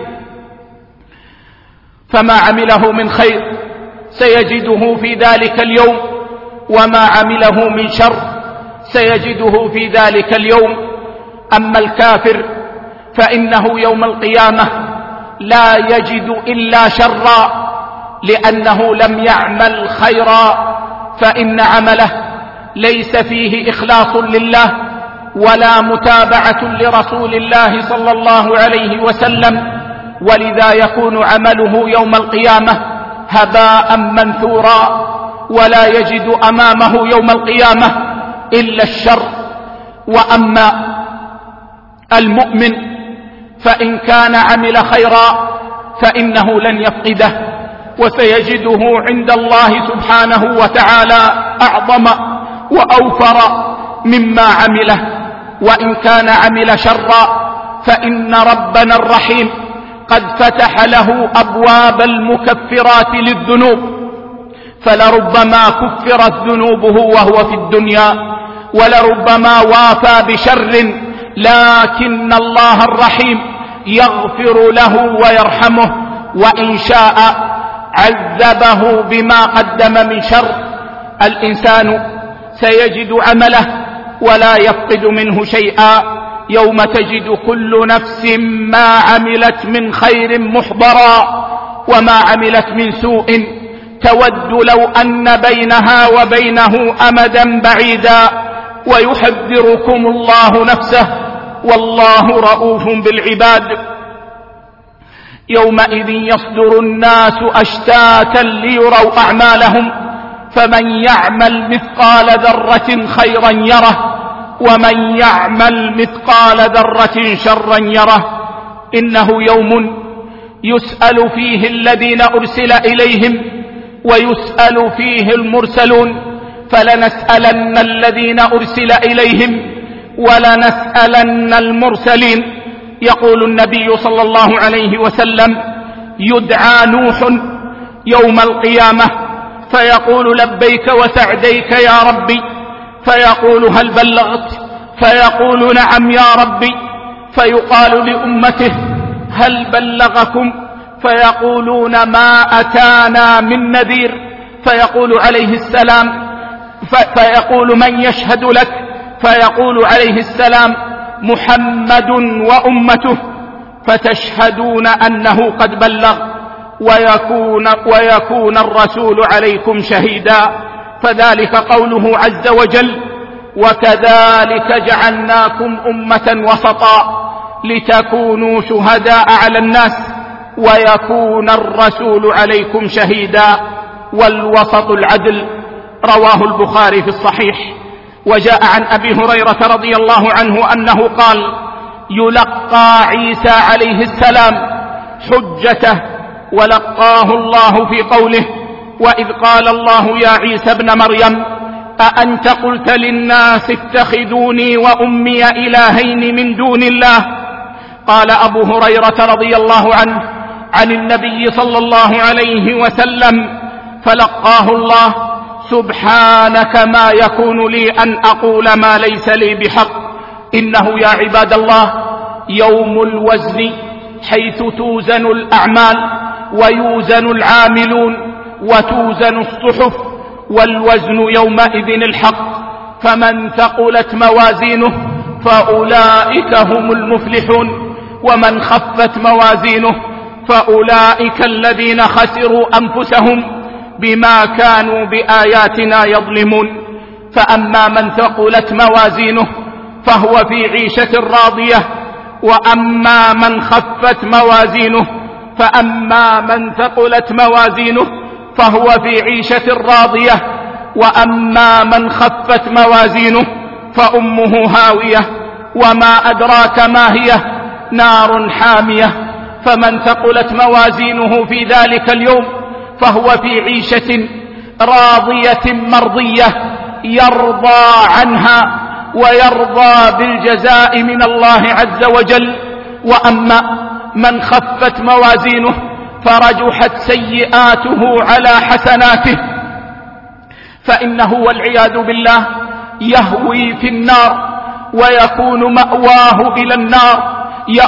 فما عمله من خير سيجده في ذلك اليوم، وما عمله من شر سيجده في ذلك اليوم. أما الكافر فإنه يوم القيامة لا يجد إلا شرا، لأنه لم يعمل خيرا، فإن عمله ليس فيه إخلاص لله ولا متابعة لرسول الله صلى الله عليه وسلم، ولذا يكون عمله يوم القيامة هباء منثورا، ولا يجد أمامه يوم القيامة إلا الشر. وأما المؤمن فإن كان عمل خيرا فإنه لن يفقده، وسيجده عند الله سبحانه وتعالى أعظم وأوفر مما عمله. وإن كان عمل شرا فإن ربنا الرحيم قد فتح له أبواب المكفرات للذنوب، فلربما كفرت ذنوبه وهو في الدنيا، ولربما وافى بشر، لكن الله الرحيم يغفر له ويرحمه، وإن شاء عذبه بما قدم من شر. الإنسان سيجد عمله ولا يفقد منه شيئا يوم تجد كل نفس ما عملت من خير محضرا، وما عملت من سوء تود لو أن بينها وبينه أمدا بعيدا، ويحذركم الله نفسه والله رؤوف بالعباد. يومئذ يصدر الناس أشتاتا ليروا أعمالهم، فمن يعمل مثقال ذرة خيرا يره ومن يعمل مثقال ذرة شرا يره. إنه يوم يسأل فيه الذين أرسل إليهم ويسأل فيه المرسلون، فلنسألن الذين أرسل إليهم ولنسألن المرسلين. يقول النبي صلى الله عليه وسلم: يدعى نوح يوم القيامة فيقول: لبيك وسعديك يا ربي، فيقول: هل بلغت؟ فيقول: نعم يا ربي. فيقال لأمته: هل بلغكم؟ فيقولون: ما أتانا من نذير. فيقول عليه السلام فيقول: من يشهد لك؟ فيقول عليه السلام: محمد وأمته. فتشهدون أنه قد بلغ ويكون الرسول عليكم شهيدا. فذلك قوله عز وجل: وكذلك جعلناكم أمة وسطا لتكونوا شهداء على الناس ويكون الرسول عليكم شهيدا. والوسط العدل. رواه البخاري في الصحيح. وجاء عن أبي هريرة رضي الله عنه أنه قال: يلقى عيسى عليه السلام حجته ولقاه الله في قوله: وإذ قال الله يا عيسى ابن مريم أأنت قلت للناس اتخذوني وأمي إلهين من دون الله. قال أبو هريرة رضي الله عنه عن النبي صلى الله عليه وسلم: فلقاه الله: سبحانك ما يكون لي أن أقول ما ليس لي بحق. إنه يا عباد الله يوم الوزن، حيث توزن الأعمال ويوزن العاملون وتوزن الصحف، والوزن يومئذ الحق. فمن ثقلت موازينه فأولئك هم المفلحون، ومن خفت موازينه فأولئك الذين خسروا أنفسهم بما كانوا بآياتنا يظلمون. فأما من ثقلت موازينه فهو في عيشة راضية، وأما من خفت موازينه فأما من ثقلت موازينه فهو في عيشة راضية، وأما من خفت موازينه فأمه هاوية وما أدراك ما هي، نار حامية. فمن ثقلت موازينه في ذلك اليوم فهو في عيشة راضية مرضية يرضى عنها ويرضى بالجزاء من الله عز وجل. وأما من خفت موازينه فرجحت سيئاته على حسناته فإنه والعياذ بالله يهوي في النار ويكون مأواه إلى النار،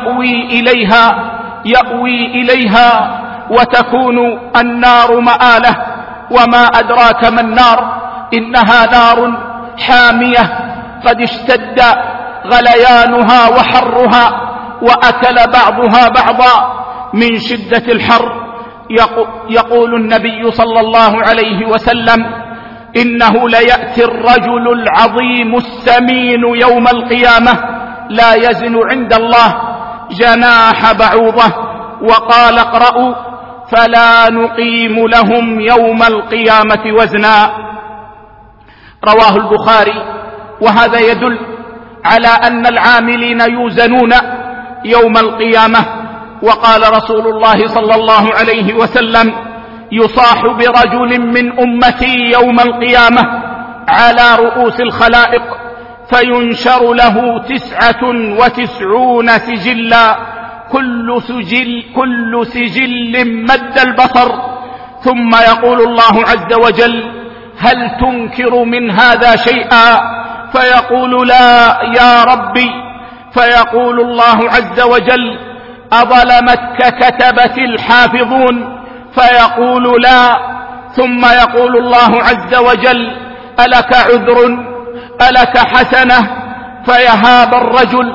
يأوي إليها وتكون النار مآله. وما أدراك ما النار؟ إنها نار حامية قد اشتد غليانها وحرها وأكل بعضها بعضا من شدة الحر. يقول النبي صلى الله عليه وسلم: إنه ليأتي الرجل العظيم السمين يوم القيامة لا يزن عند الله جناح بعوضة. وقال: اقرأوا: فلا نقيم لهم يوم القيامة وزنا. رواه البخاري. وهذا يدل على أن العاملين يوزنون يوم القيامة. وقال رسول الله صلى الله عليه وسلم: يصاح برجل من أمتي يوم القيامة على رؤوس الخلائق فينشر له 99 سجلا، كل سجل مد البصر، ثم يقول الله عز وجل: هل تنكر من هذا شيئا؟ فيقول: لا يا ربي. فيقول الله عز وجل: أظلمتك كتبت الحافظون؟ فيقول: لا. ثم يقول الله عز وجل: ألك عذر؟ ألك حسنة؟ فيهاب الرجل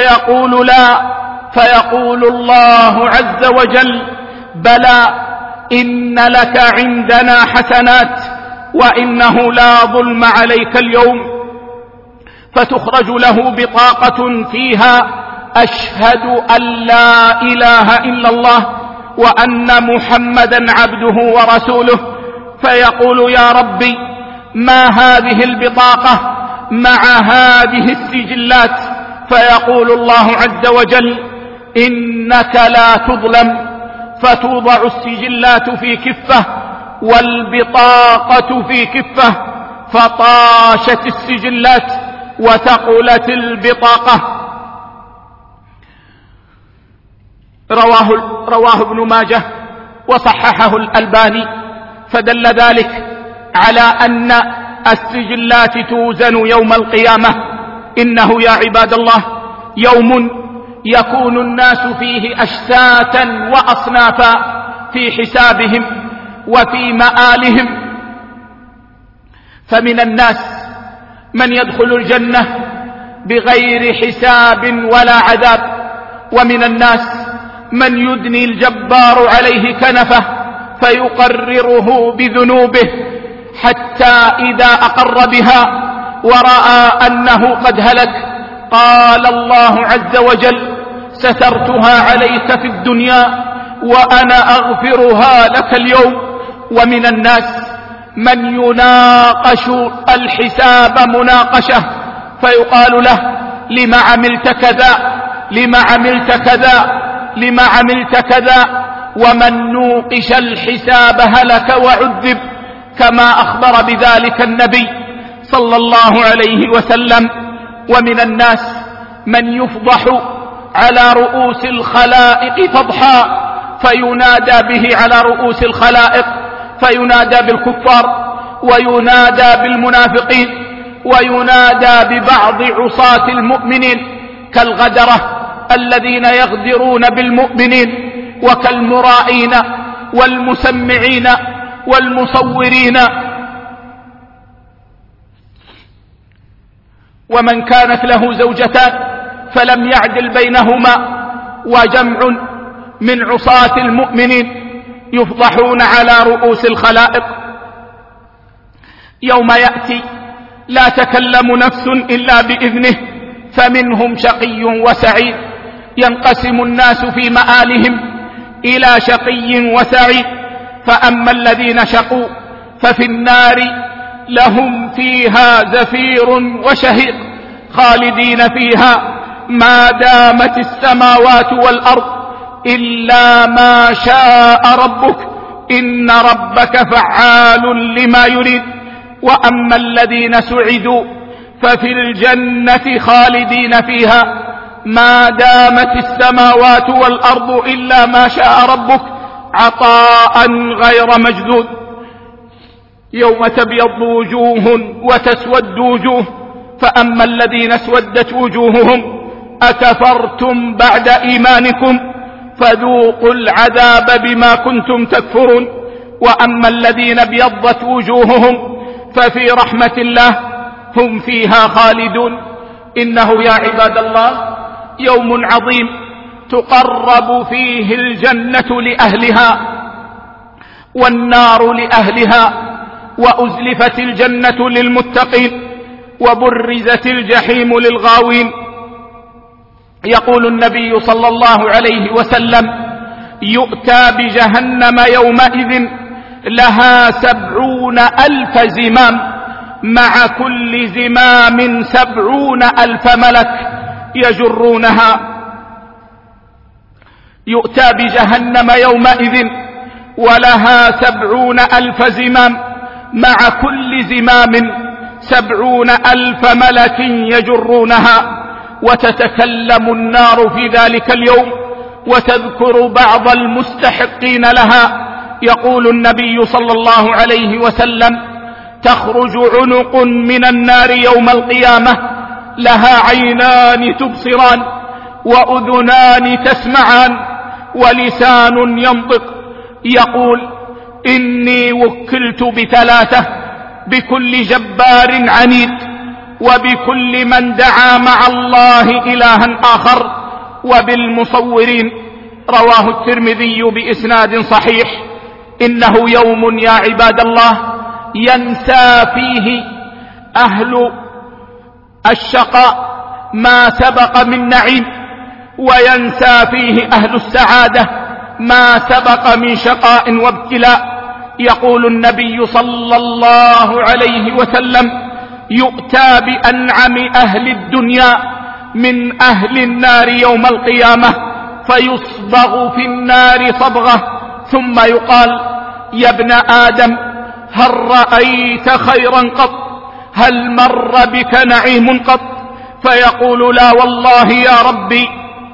فيقول: لا. فيقول الله عز وجل: بلى، إن لك عندنا حسنات وإنه لا ظلم عليك اليوم، فتخرج له بطاقة فيها أشهد أن لا إله إلا الله وأن محمدا عبده ورسوله، فيقول يا ربي ما هذه البطاقة مع هذه السجلات؟ فيقول الله عز وجل إنك لا تظلم، فتوضع السجلات في كفة والبطاقة في كفة، فطاشت السجلات وثقلت البطاقة. رواه ابن ماجه وصححه الألباني، فدل ذلك على أن السجلات توزن يوم القيامة. إنه يا عباد الله يوم يكون الناس فيه أشتاتا وأصنافا في حسابهم وفي مآلهم، فمن الناس من يدخل الجنة بغير حساب ولا عذاب، ومن الناس من يدني الجبار عليه كنفه فيقرره بذنوبه حتى إذا أقر بها ورأى أنه قد هلك قال الله عز وجل سترتها عليك في الدنيا وأنا أغفرها لك اليوم. ومن الناس من يناقش الحساب مناقشة فيقال له لما عملت كذا لما عملت كذا لما عملت كذا، ومن نوقش الحساب هلك وعذب، كما أخبر بذلك النبي صلى الله عليه وسلم. ومن الناس من يفضح على رؤوس الخلائق فضحا فينادى به على رؤوس الخلائق، فينادى بالكفار وينادى بالمنافقين وينادى ببعض عصاة المؤمنين كالغدرة الذين يغدرون بالمؤمنين، وكالمرائين والمسمعين والمصورين. ومن كانت له زوجتان فلم يعدل بينهما، وجمع من عصاة المؤمنين يفضحون على رؤوس الخلائق. يوم يأتي لا تكلم نفس إلا بإذنه فمنهم شقي وسعيد، ينقسم الناس في مآلهم إلى شقي وسعيد، فأما الذين شقوا ففي النار لهم فيها زفير وشهيق خالدين فيها ما دامت السماوات والأرض إلا ما شاء ربك إن ربك فعال لما يريد. وأما الذين سعدوا ففي الجنة خالدين فيها ما دامت السماوات والأرض إلا ما شاء ربك عطاء غير مجدود. يوم تبيض وجوه وتسود وجوه، فأما الذين اسودت وجوههم أكفرتم بعد إيمانكم فذوقوا العذاب بما كنتم تكفرون. وأما الذين ابيضت وجوههم ففي رحمة الله هم فيها خالدون. إنه يا عباد الله يوم عظيم تقرب فيه الجنة لأهلها والنار لأهلها، وأزلفت الجنة للمتقين وبرزت الجحيم للغاوين. يقول النبي صلى الله عليه وسلم يؤتى بجهنم يومئذ لها 70,000 زمام، مع كل زمام 70,000 ملك يجرونها. يؤتى بجهنم يومئذ ولها 70,000 زمام، مع كل زمام 70,000 ملك يجرونها. وتتكلم النار في ذلك اليوم وتذكر بعض المستحقين لها. يقول النبي صلى الله عليه وسلم تخرج عنق من النار يوم القيامة لها عينان تبصران وأذنان تسمعان ولسان ينطق، يقول إني وكلت ب3: بكل جبار عنيد، وبكل من دعا مع الله إلها آخر، وبالمصورين. رواه الترمذي بإسناد صحيح. إنه يوم يا عباد الله ينسى فيه أهل الشقاء ما سبق من نعيم، وينسى فيه أهل السعادة ما سبق من شقاء وابتلاء. يقول النبي صلى الله عليه وسلم: يؤتى بأنعم أهل الدنيا من أهل النار يوم القيامة فيصبغ في النار صبغة، ثم يقال: يا ابن آدم هل رأيت خيرا قط؟ هل مر بك نعيم قط؟ فيقول: لا والله يا ربي.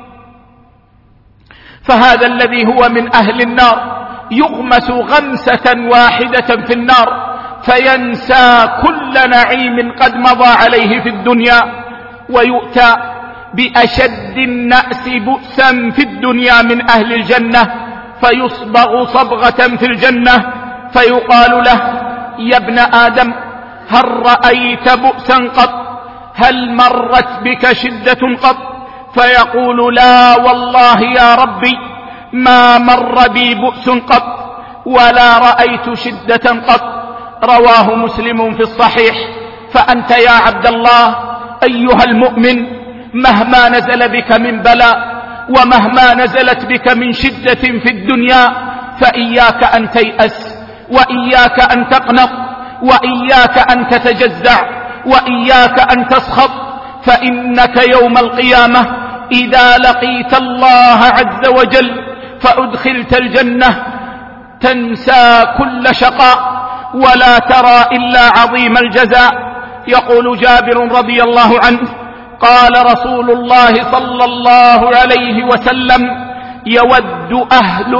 فهذا الذي هو من أهل النار يغمس غمسة واحدة في النار فينسى كل نعيم قد مضى عليه في الدنيا، ويؤتى بأشد النأس بؤسا في الدنيا من أهل الجنة فيصبغ صبغة في الجنة، فيقال له: يا ابن آدم هل رأيت بؤسا قط؟ هل مرت بك شدة قط؟ فيقول: لا والله يا ربي ما مر بي بؤس قط ولا رأيت شدة قط. رواه مسلم في الصحيح. فأنت يا عبد الله أيها المؤمن مهما نزل بك من بلاء ومهما نزلت بك من شدة في الدنيا فإياك أن تيأس، وإياك أن تقنط، وإياك أن تتجزع، وإياك أن تسخط، فإنك يوم القيامة إذا لقيت الله عز وجل فأدخلت الجنة تنسى كل شقاء ولا ترى إلا عظيم الجزاء. يقول جابر رضي الله عنه: قال رسول الله صلى الله عليه وسلم: يود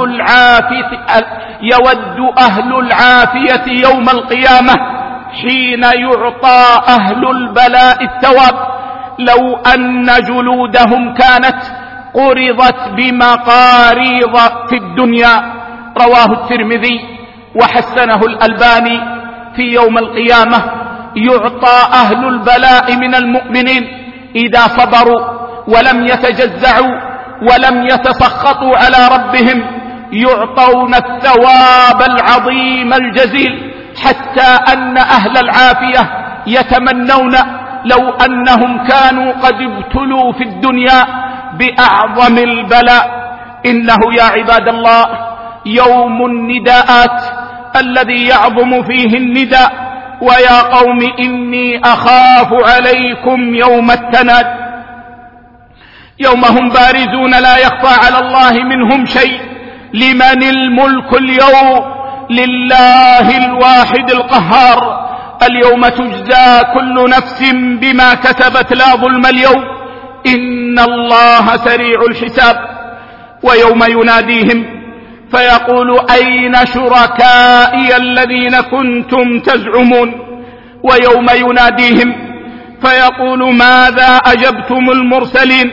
أهل العافية يوم القيامة حين يعطى أهل البلاء الثواب لو أن جلودهم كانت قرضت بمقاريض في الدنيا. رواه الترمذي وحسنه الألباني. في يوم القيامة يعطى أهل البلاء من المؤمنين إذا صبروا ولم يتجزعوا ولم يتسخطوا على ربهم يعطون الثواب العظيم الجزيل، حتى أن أهل العافية يتمنون لو أنهم كانوا قد ابتلوا في الدنيا بأعظم البلاء. إنه يا عباد الله يوم النداءات الذي يعظم فيه النداء: ويا قوم إني أخاف عليكم يوم التناد. يوم هم بارزون لا يخفى على الله منهم شيء. لمن الملك اليوم؟ لله الواحد القهار. اليوم تجزى كل نفس بما كسبت لا ظلم اليوم إن الله سريع الحساب. ويوم يناديهم فيقول: أين شركائي الذين كنتم تزعمون؟ ويوم يناديهم فيقول: ماذا أجبتم المرسلين؟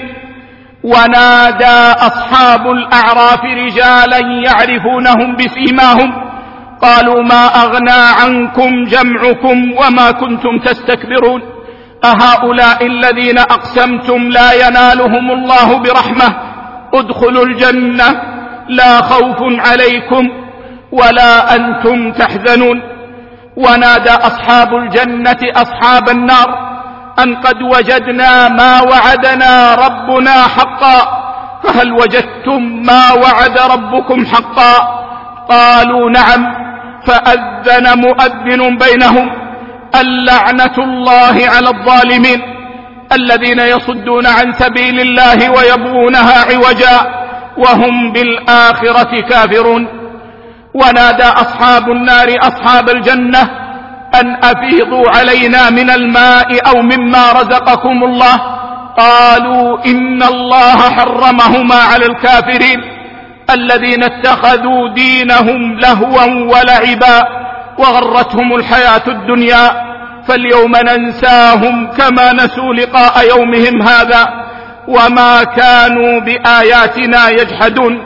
ونادى أصحاب الأعراف رجالا يعرفونهم بسيماهم قالوا: ما أغنى عنكم جمعكم وما كنتم تستكبرون؟ أهؤلاء الذين أقسمتم لا ينالهم الله برحمة ادخلوا الجنة لا خوف عليكم ولا أنتم تحزنون. ونادى أصحاب الجنة أصحاب النار أن قد وجدنا ما وعدنا ربنا حقا، فهل وجدتم ما وعد ربكم حقا؟ قالوا: نعم. فأذن مؤذن بينهم: اللعنة الله على الظالمين الذين يصدون عن سبيل الله ويبغونها عوجا وهم بالآخرة كافرون. ونادى أصحاب النار أصحاب الجنة أن أفيضوا علينا من الماء أو مما رزقكم الله. قالوا: إن الله حرمهما على الكافرين الذين اتخذوا دينهم لهوا ولعبا وغرتهم الحياة الدنيا فاليوم ننساهم كما نسوا لقاء يومهم هذا وما كانوا بآياتنا يجحدون.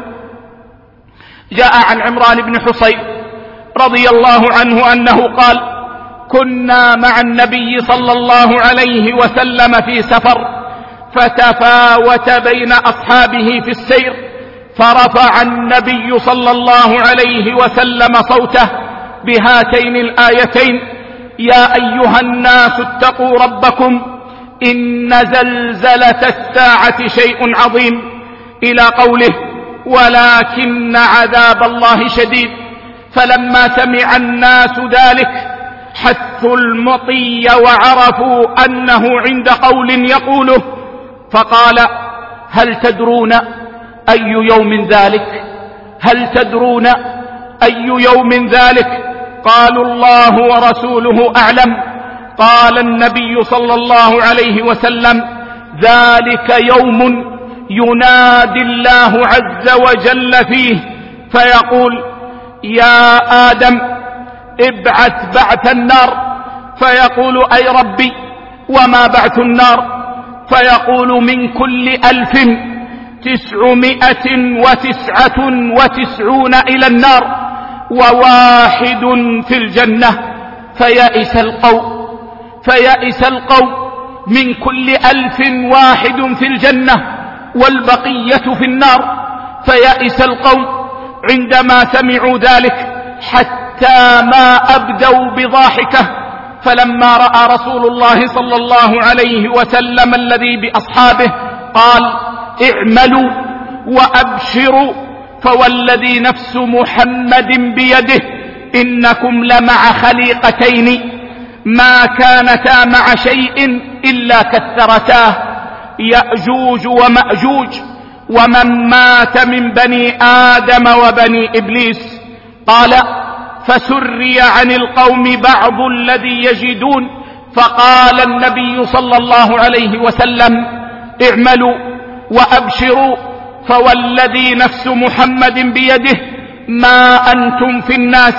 جاء عن عمران بن حصين رضي الله عنه أنه قال: كنا مع النبي صلى الله عليه وسلم في سفر فتفاوت بين أصحابه في السير فرفع النبي صلى الله عليه وسلم صوته بهاتين الآيتين: يا أيها الناس اتقوا ربكم إن زلزلة الساعة شيء عظيم، إلى قوله: ولكن عذاب الله شديد. فلما سمع الناس ذلك حثوا المطي وعرفوا أنه عند قول يقوله، فقال: هل تدرون أي يوم ذلك؟ هل تدرون أي يوم ذلك؟ قالوا: الله ورسوله أعلم. قال النبي صلى الله عليه وسلم: ذلك يوم ينادي الله عز وجل فيه فيقول: يا آدم ابعث بعث النار. فيقول: أي ربي وما بعث النار؟ فيقول: من كل 1999 إلى النار وواحد في الجنة. فيئس القوم من كل 1001 في الجنة والبقية في النار. فيئس القوم عندما سمعوا ذلك حتى ما أبدوا بضاحكة. فلما رأى رسول الله صلى الله عليه وسلم الذي بأصحابه قال: اعملوا وأبشروا، فوالذي نفس محمد بيده إنكم لمع خليقتين ما كانتا مع شيء إلا كثرتاه، يأجوج ومأجوج، ومن مات من بني آدم وبني إبليس. قال: فسري عن القوم بعض الذي يجدون، فقال النبي صلى الله عليه وسلم: اعملوا وأبشروا، فوالذي نفس محمد بيده ما أنتم في الناس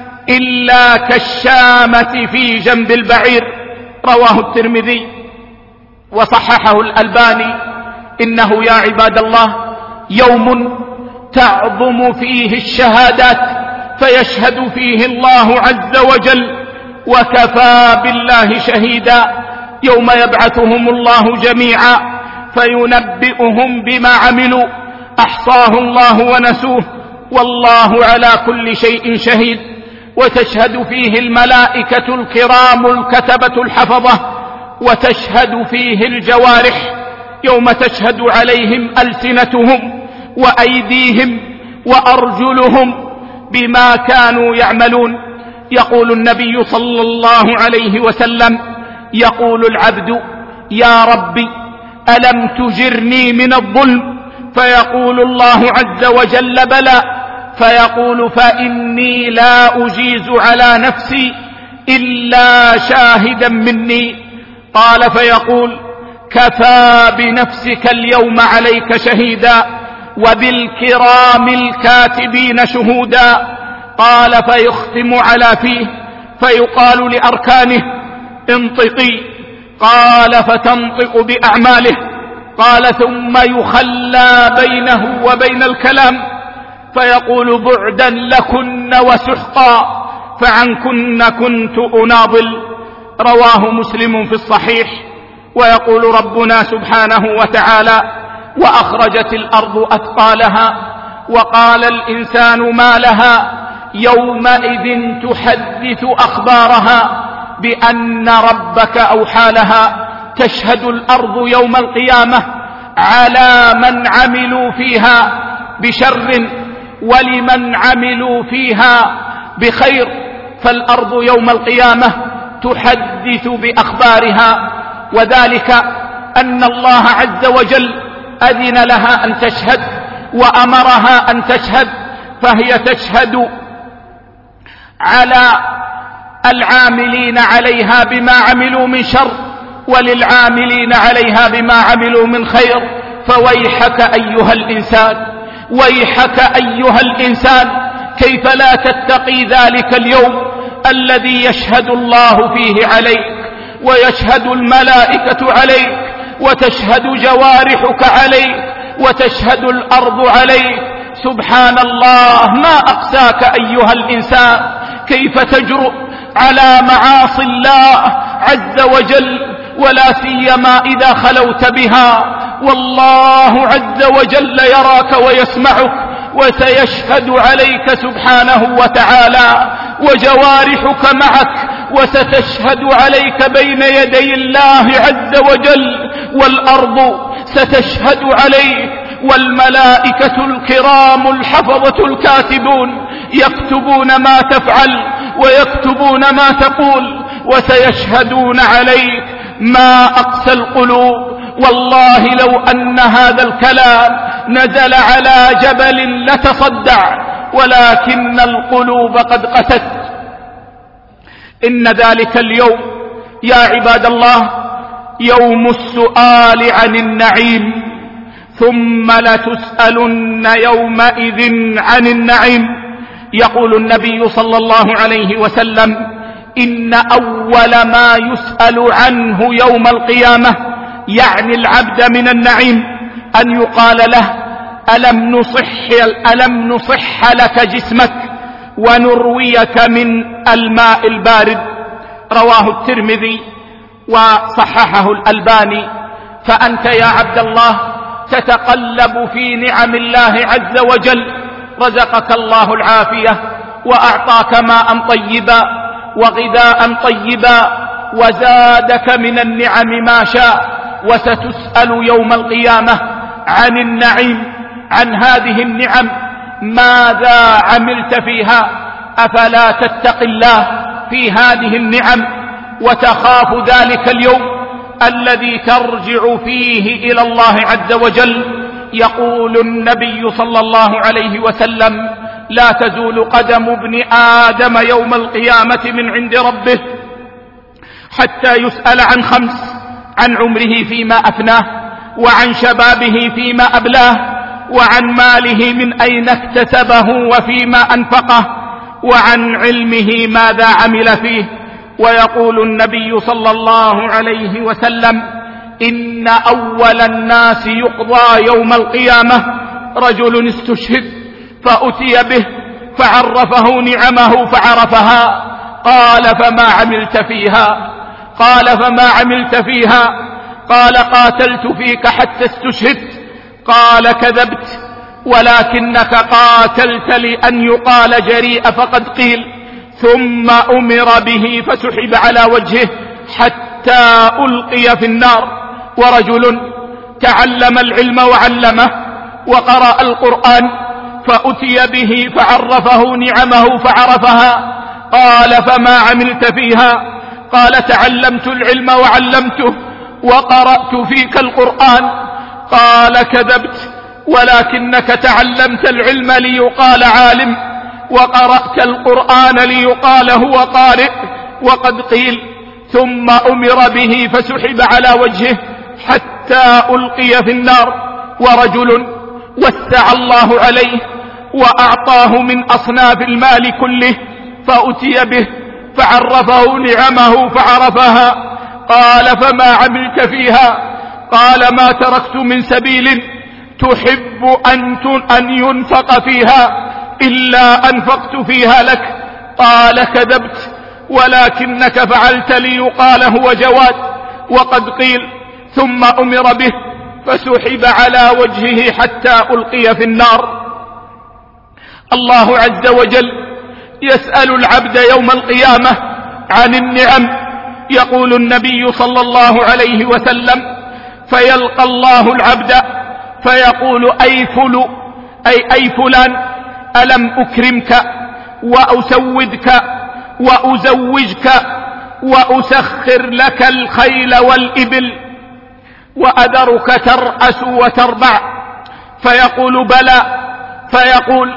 إلا كالشامة في جنب البعير. رواه الترمذي وصححه الألباني. إنه يا عباد الله يوم تعظم فيه الشهادات، فيشهد فيه الله عز وجل، وكفى بالله شهيدا. يوم يبعثهم الله جميعا فينبئهم بما عملوا، أحصاه الله ونسوه، والله على كل شيء شهيد. وتشهد فيه الملائكة الكرام الكتبة الحفظة، وتشهد فيه الجوارح يوم تشهد عليهم ألسنتهم وأيديهم وأرجلهم بما كانوا يعملون. يقول النبي صلى الله عليه وسلم: يقول العبد: يا ربي ألم تجرني من الظلم؟ فيقول الله عز وجل: بلى. فيقول: فإني لا أجيز على نفسي إلا شاهدا مني. قال: فيقول: كفى بنفسك اليوم عليك شهيدا وبالكرام الكاتبين شهودا. قال: فيختم على فيه فيقال لأركانه: انطقي. قال: فتنطق بأعماله. قال: ثم يخلى بينه وبين الكلام فيقول: بعدا لكن وسحقا، فعنكن كنت أناضل. رواه مسلم في الصحيح. ويقول ربنا سبحانه وتعالى: وأخرجت الأرض أثقالها وقال الإنسان ما لها يومئذ تحدث أخبارها بأن ربك أوحى لها. تشهد الأرض يوم القيامة على من عملوا فيها بشر ولمن عملوا فيها بخير. فالأرض يوم القيامة تحدث بأخبارها، وذلك أن الله عز وجل أذن لها أن تشهد وأمرها أن تشهد، فهي تشهد على العاملين عليها بما عملوا من شر وللعاملين عليها بما عملوا من خير. فويحك أيها الإنسان، ويحك أيها الإنسان، كيف لا تتقي ذلك اليوم الذي يشهد الله فيه عليك ويشهد الملائكة عليك وتشهد جوارحك عليك وتشهد الأرض عليك. سبحان الله، ما أقساك أيها الإنسان، كيف تجرؤ على معاصي الله عز وجل، ولا سيما إذا خلوت بها والله عز وجل يراك ويسمعك وسيشهد عليك سبحانه وتعالى، وجوارحك معك وستشهد عليك بين يدي الله عز وجل، والأرض ستشهد عليك، والملائكة الكرام الحفظة الكاتبون يكتبون ما تفعل ويكتبون ما تقول وسيشهدون عليك. ما أقسى القلوب، والله لو أن هذا الكلام نزل على جبل لتصدع، ولكن القلوب قد قست. إن ذلك اليوم يا عباد الله يوم السؤال عن النعيم، ثم لتسألن يومئذ عن النعيم. يقول النبي صلى الله عليه وسلم: إن أول ما يسأل عنه يوم القيامة، يعني العبد من النعيم، أن يقال له: ألم نصح لك جسمك ونرويك من الماء البارد؟ رواه الترمذي وصححه الألباني. فأنت يا عبد الله تتقلب في نعم الله عز وجل، رزقك الله العافية وأعطاك ماء طيبا وغذاء طيبا وزادك من النعم ما شاء، وستسأل يوم القيامة عن النعيم، عن هذه النعم، ماذا عملت فيها؟ أفلا تتق الله في هذه النعم وتخاف ذلك اليوم الذي ترجع فيه إلى الله عز وجل؟ يقول النبي صلى الله عليه وسلم: لا تزول قدم ابن آدم يوم القيامة من عند ربه حتى يسأل عن 5: عن عمره فيما أفناه، وعن شبابه فيما أبلاه، وعن ماله من أين اكتسبه وفيما أنفقه، وعن علمه ماذا عمل فيه. ويقول النبي صلى الله عليه وسلم: إن أول الناس يقضى يوم القيامة رجل استشهد فأتي به فعرفه نعمه فعرفها، قال: فما عملت فيها؟ قال: فما عملت فيها؟ قال: قاتلت فيك حتى استشهدت. قال: كذبت، ولكنك قاتلت لأن يقال جريء فقد قيل. ثم أمر به فسحب على وجهه حتى ألقي في النار. ورجل تعلم العلم وعلمه وقرأ القرآن فأتي به فعرفه نعمه فعرفها، قال: فما عملت فيها؟ قال: تعلمت العلم وعلمته وقرأت فيك القرآن. قال: كذبت، ولكنك تعلمت العلم ليقال عالم، وقرأت القرآن ليقال هو قارئ، وقد قيل. ثم أمر به فسحب على وجهه حتى ألقي في النار. ورجل وسع الله عليه وأعطاه من أصناف المال كله فأتي به فعرفه نعمه فعرفها، قال: فما عملت فيها؟ قال: ما تركت من سبيل تحب أن ينفق فيها إلا أنفقت فيها لك. قال: كذبت، ولكنك فعلت ليقال هو جواد، وقد قيل. ثم أمر به فسحب على وجهه حتى ألقي في النار. الله عز وجل يسأل العبد يوم القيامة عن النعم. يقول النبي صلى الله عليه وسلم: فيلقى الله العبد فيقول: أي فلان، ألم أكرمك وأسودك وأزوجك وأسخر لك الخيل والإبل وأذرك ترأس وتربع؟ فيقول: بلى. فيقول: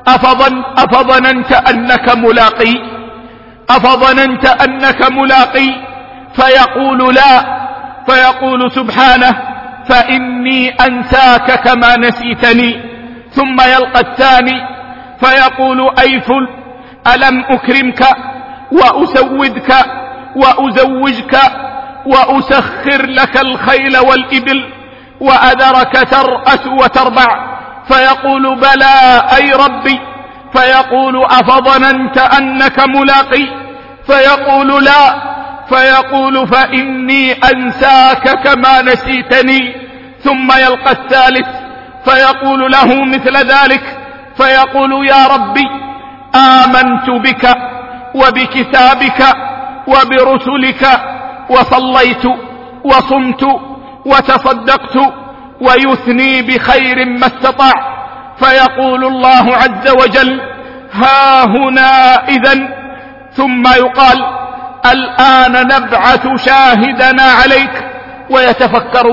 أفظننت أنك ملاقي؟ أفظننت أنك ملاقي؟ فيقول: لا. فيقول سبحانه: فإني أنساك كما نسيتني. ثم يلقى الثاني فيقول: ألم أكرمك وأسودك وأزوجك وأسخر لك الخيل والإبل وأذرك ترأس وتربع؟ فيقول: بلى أي ربي. فيقول: أفظننت أنك ملاقي؟ فيقول: لا. فيقول: فإني أنساك كما نسيتني. ثم يلقى الثالث فيقول له مثل ذلك، فيقول يا ربي آمنت بك وبكتابك وبرسلك وصليت وصمت وتصدقت، ويثني بخير ما استطاع. فيقول الله عز وجل ها هنا إذن، ثم يقال الآن نبعث شاهدنا عليك، ويتفكر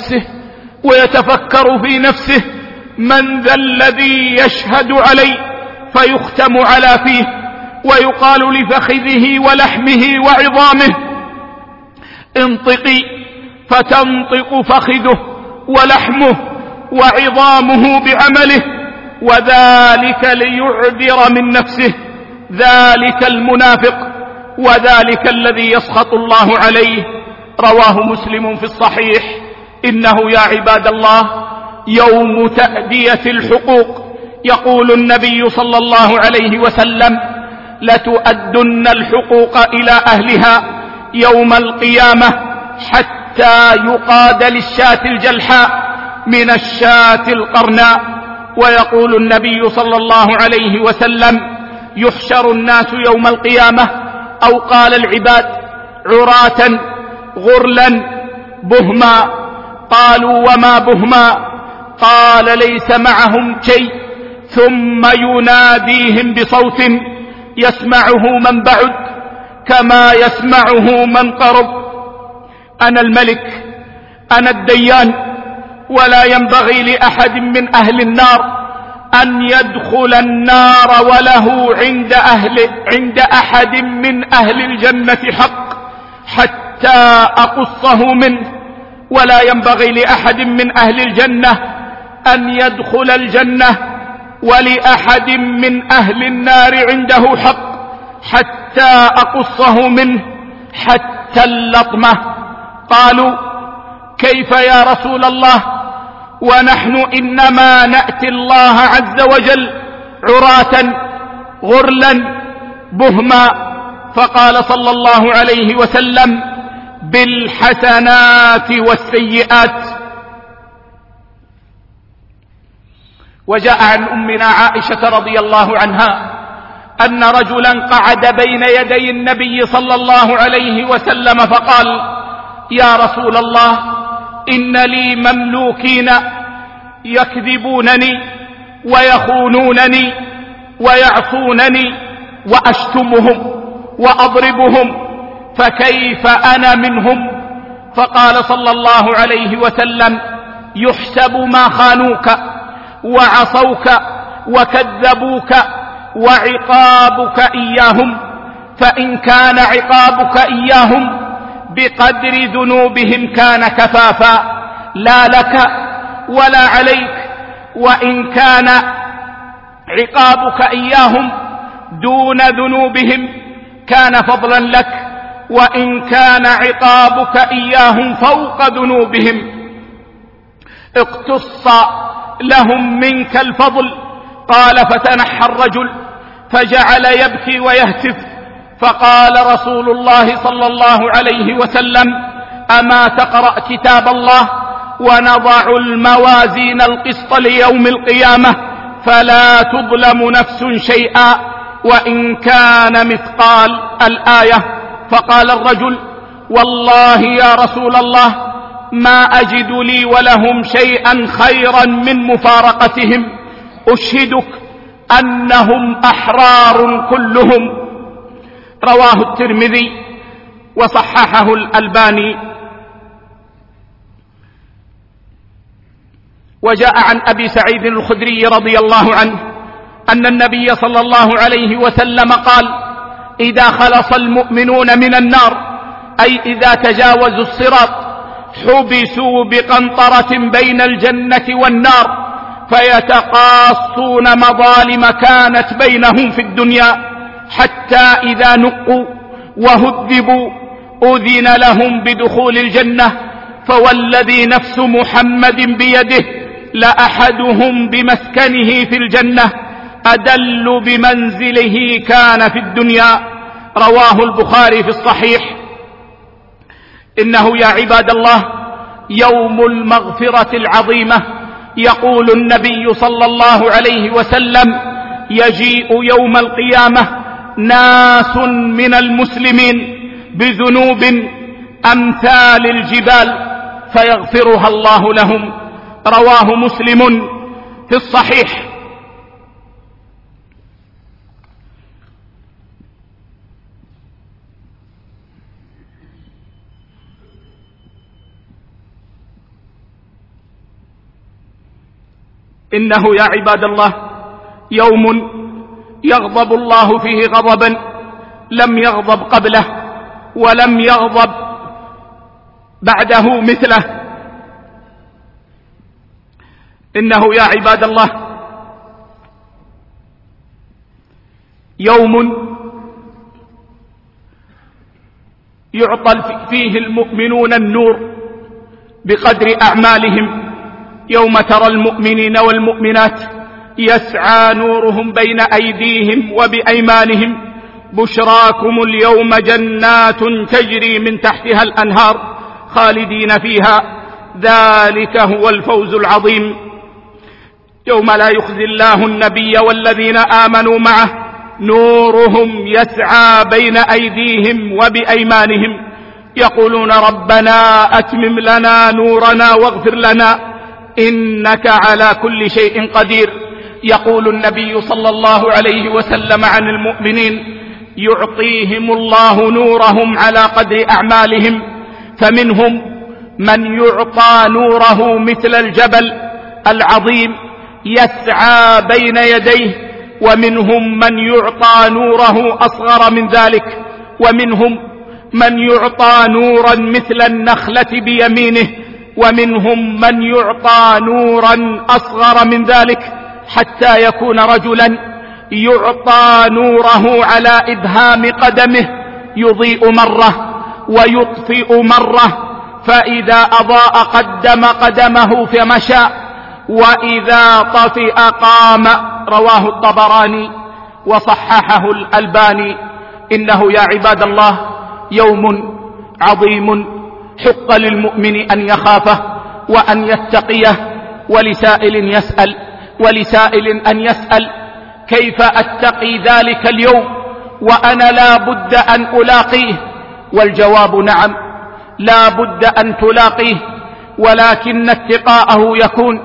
في نفسه من ذا الذي يشهد علي، فيختم على فيه ويقال لفخذه ولحمه وعظامه انطقي، فتنطق فخذه ولحمه وعظامه بعمله، وذلك ليعذر من نفسه ذلك المنافق وذلك الذي يسخط الله عليه. رواه مسلم في الصحيح. إنه يا عباد الله يوم تأدية الحقوق. يقول النبي صلى الله عليه وسلم لتؤدن الحقوق إلى أهلها يوم القيامة حتى يقاد للشاة الجلحاء من الشاة القرناء. ويقول النبي صلى الله عليه وسلم يحشر الناس يوم القيامة، أو قال العباد عراة غرلا بهما. قالوا وما بهما؟ قال ليس معهم شيء، ثم يناديهم بصوت يسمعه من بعد كما يسمعه من قرب: أنا الملك أنا الديان، ولا ينبغي لأحد من أهل النار أن يدخل النار وله عند أحد من أهل الجنة حق حتى أقصه منه، ولا ينبغي لأحد من أهل الجنة أن يدخل الجنة ولأحد من أهل النار عنده حق حتى أقصه منه حتى اللطمة. قالوا كيف يا رسول الله ونحن إنما نأتي الله عز وجل عراة غرلا بهما؟ فقال صلى الله عليه وسلم بالحسنات والسيئات. وجاء عن أمنا عائشة رضي الله عنها أن رجلا قعد بين يدي النبي صلى الله عليه وسلم فقال: يا رسول الله إن لي مملوكين يكذبونني ويخونونني ويعصونني وأشتمهم وأضربهم، فكيف أنا منهم؟ فقال صلى الله عليه وسلم: يحسب ما خانوك وعصوك وكذبوك وعقابك إياهم، فإن كان عقابك إياهم بقدر ذنوبهم كان كفافا لا لك ولا عليك، وإن كان عقابك إياهم دون ذنوبهم كان فضلا لك، وإن كان عقابك إياهم فوق ذنوبهم اقتص لهم منك الفضل. قال: فتنحى الرجل فجعل يبكي ويهتف، فقال رسول الله صلى الله عليه وسلم: أما تقرأ كتاب الله ونضع الموازين القسط ليوم القيامة فلا تظلم نفس شيئا وإن كان مثقال الآية. فقال الرجل: والله يا رسول الله ما أجد لي ولهم شيئا خيرا من مفارقتهم، أشهدك أنهم أحرار كلهم. رواه الترمذي وصححه الألباني. وجاء عن أبي سعيد الخدري رضي الله عنه أن النبي صلى الله عليه وسلم قال: إذا خلص المؤمنون من النار، أي إذا تجاوزوا الصراط، حبسوا بقنطرة بين الجنة والنار فيتقاصون مظالم كانت بينهم في الدنيا، حتى إذا نقوا وهذبوا أذن لهم بدخول الجنة. فوالذي نفس محمد بيده لأحدهم بمسكنه في الجنة أدل بمنزله كان في الدنيا. رواه البخاري في الصحيح. إنه يا عباد الله يوم المغفرة العظيمة. يقول النبي صلى الله عليه وسلم: يجيء يوم القيامة ناس من المسلمين بذنوب أمثال الجبال فيغفرها الله لهم. رواه مسلم في الصحيح. إنه يا عباد الله يوم يغضب الله فيه غضبا لم يغضب قبله ولم يغضب بعده مثله. إنه يا عباد الله يوم يعطى فيه المؤمنون النور بقدر أعمالهم. يوم ترى المؤمنين والمؤمنات يسعى نورهم بين أيديهم وبأيمانهم: بشراكم اليوم جنات تجري من تحتها الأنهار خالدين فيها ذلك هو الفوز العظيم. يوم لا يخزي الله النبي والذين آمنوا معه نورهم يسعى بين أيديهم وبأيمانهم يقولون: ربنا أتمم لنا نورنا واغفر لنا إنك على كل شيء قدير. يقول النبي صلى الله عليه وسلم عن المؤمنين: يعطيهم الله نورهم على قدر أعمالهم، فمنهم من يعطى نوره مثل الجبل العظيم يسعى بين يديه، ومنهم من يعطى نوره أصغر من ذلك، ومنهم من يعطى نورا مثل النخلة بيمينه، ومنهم من يعطى نورا أصغر من ذلك، حتى يكون رجلا يعطى نوره على إبهام قدمه يضيء مرة ويطفئ مرة، فإذا أضاء قدم قدمه فمشى، وإذا طفئ قام. رواه الطبراني وصححه الألباني. إنه يا عباد الله يوم عظيم حق للمؤمن أن يخافه وأن يتقيه. ولسائل أن يسأل: كيف أتقي ذلك اليوم وأنا لا بد أن ألاقيه؟ والجواب: نعم، لا بد أن تلاقيه، ولكن اتقاءه يكون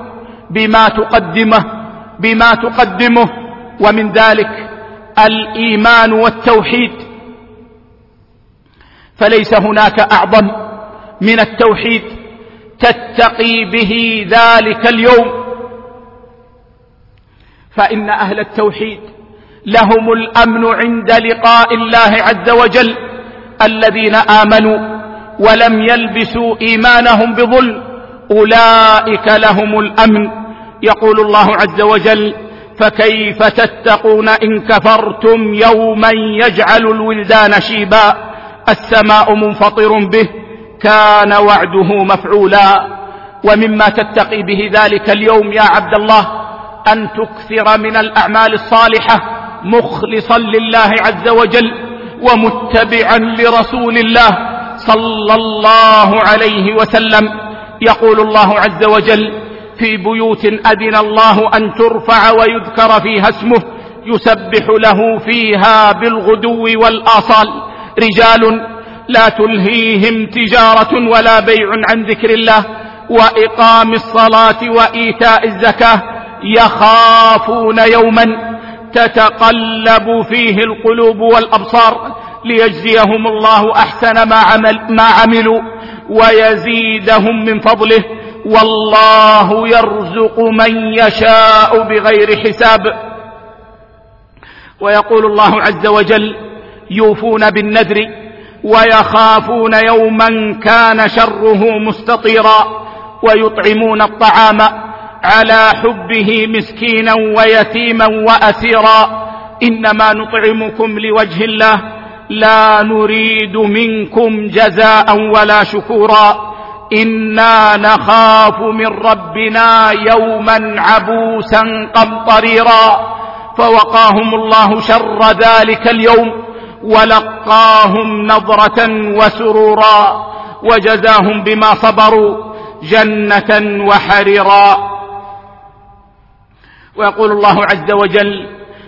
بما تقدمه، ومن ذلك الإيمان والتوحيد، فليس هناك أعظم من التوحيد تتقي به ذلك اليوم. فإن أهل التوحيد لهم الأمن عند لقاء الله عز وجل. الذين آمنوا ولم يلبسوا إيمانهم بظلم أولئك لهم الأمن. يقول الله عز وجل: فكيف تتقون إن كفرتم يوما يجعل الولدان شيبا السماء منفطر به كان وعده مفعولا. ومما تتقي به ذلك اليوم يا عبد الله أن تكثر من الأعمال الصالحة مخلصا لله عز وجل ومتبعا لرسول الله صلى الله عليه وسلم. يقول الله عز وجل: في بيوت أذن الله أن ترفع ويذكر فيها اسمه يسبح له فيها بالغدو والآصال رجال لا تلهيهم تجارة ولا بيع عن ذكر الله وإقام الصلاة وإيتاء الزكاة يخافون يوما تتقلب فيه القلوب والأبصار ليجزيهم الله أحسن ما عملوا ويزيدهم من فضله والله يرزق من يشاء بغير حساب. ويقول الله عز وجل: يوفون بالنذر ويخافون يوما كان شره مستطيرا ويطعمون الطعام على حبه مسكينا ويتيما وأسيرا إنما نطعمكم لوجه الله لا نريد منكم جزاء ولا شكورا إنا نخاف من ربنا يوما عبوسا قمطريرا. فوقاهم الله شر ذلك اليوم ولقاهم نضرة وسرورا وجزاهم بما صبروا جنة وحريرا. ويقول الله عز وجل: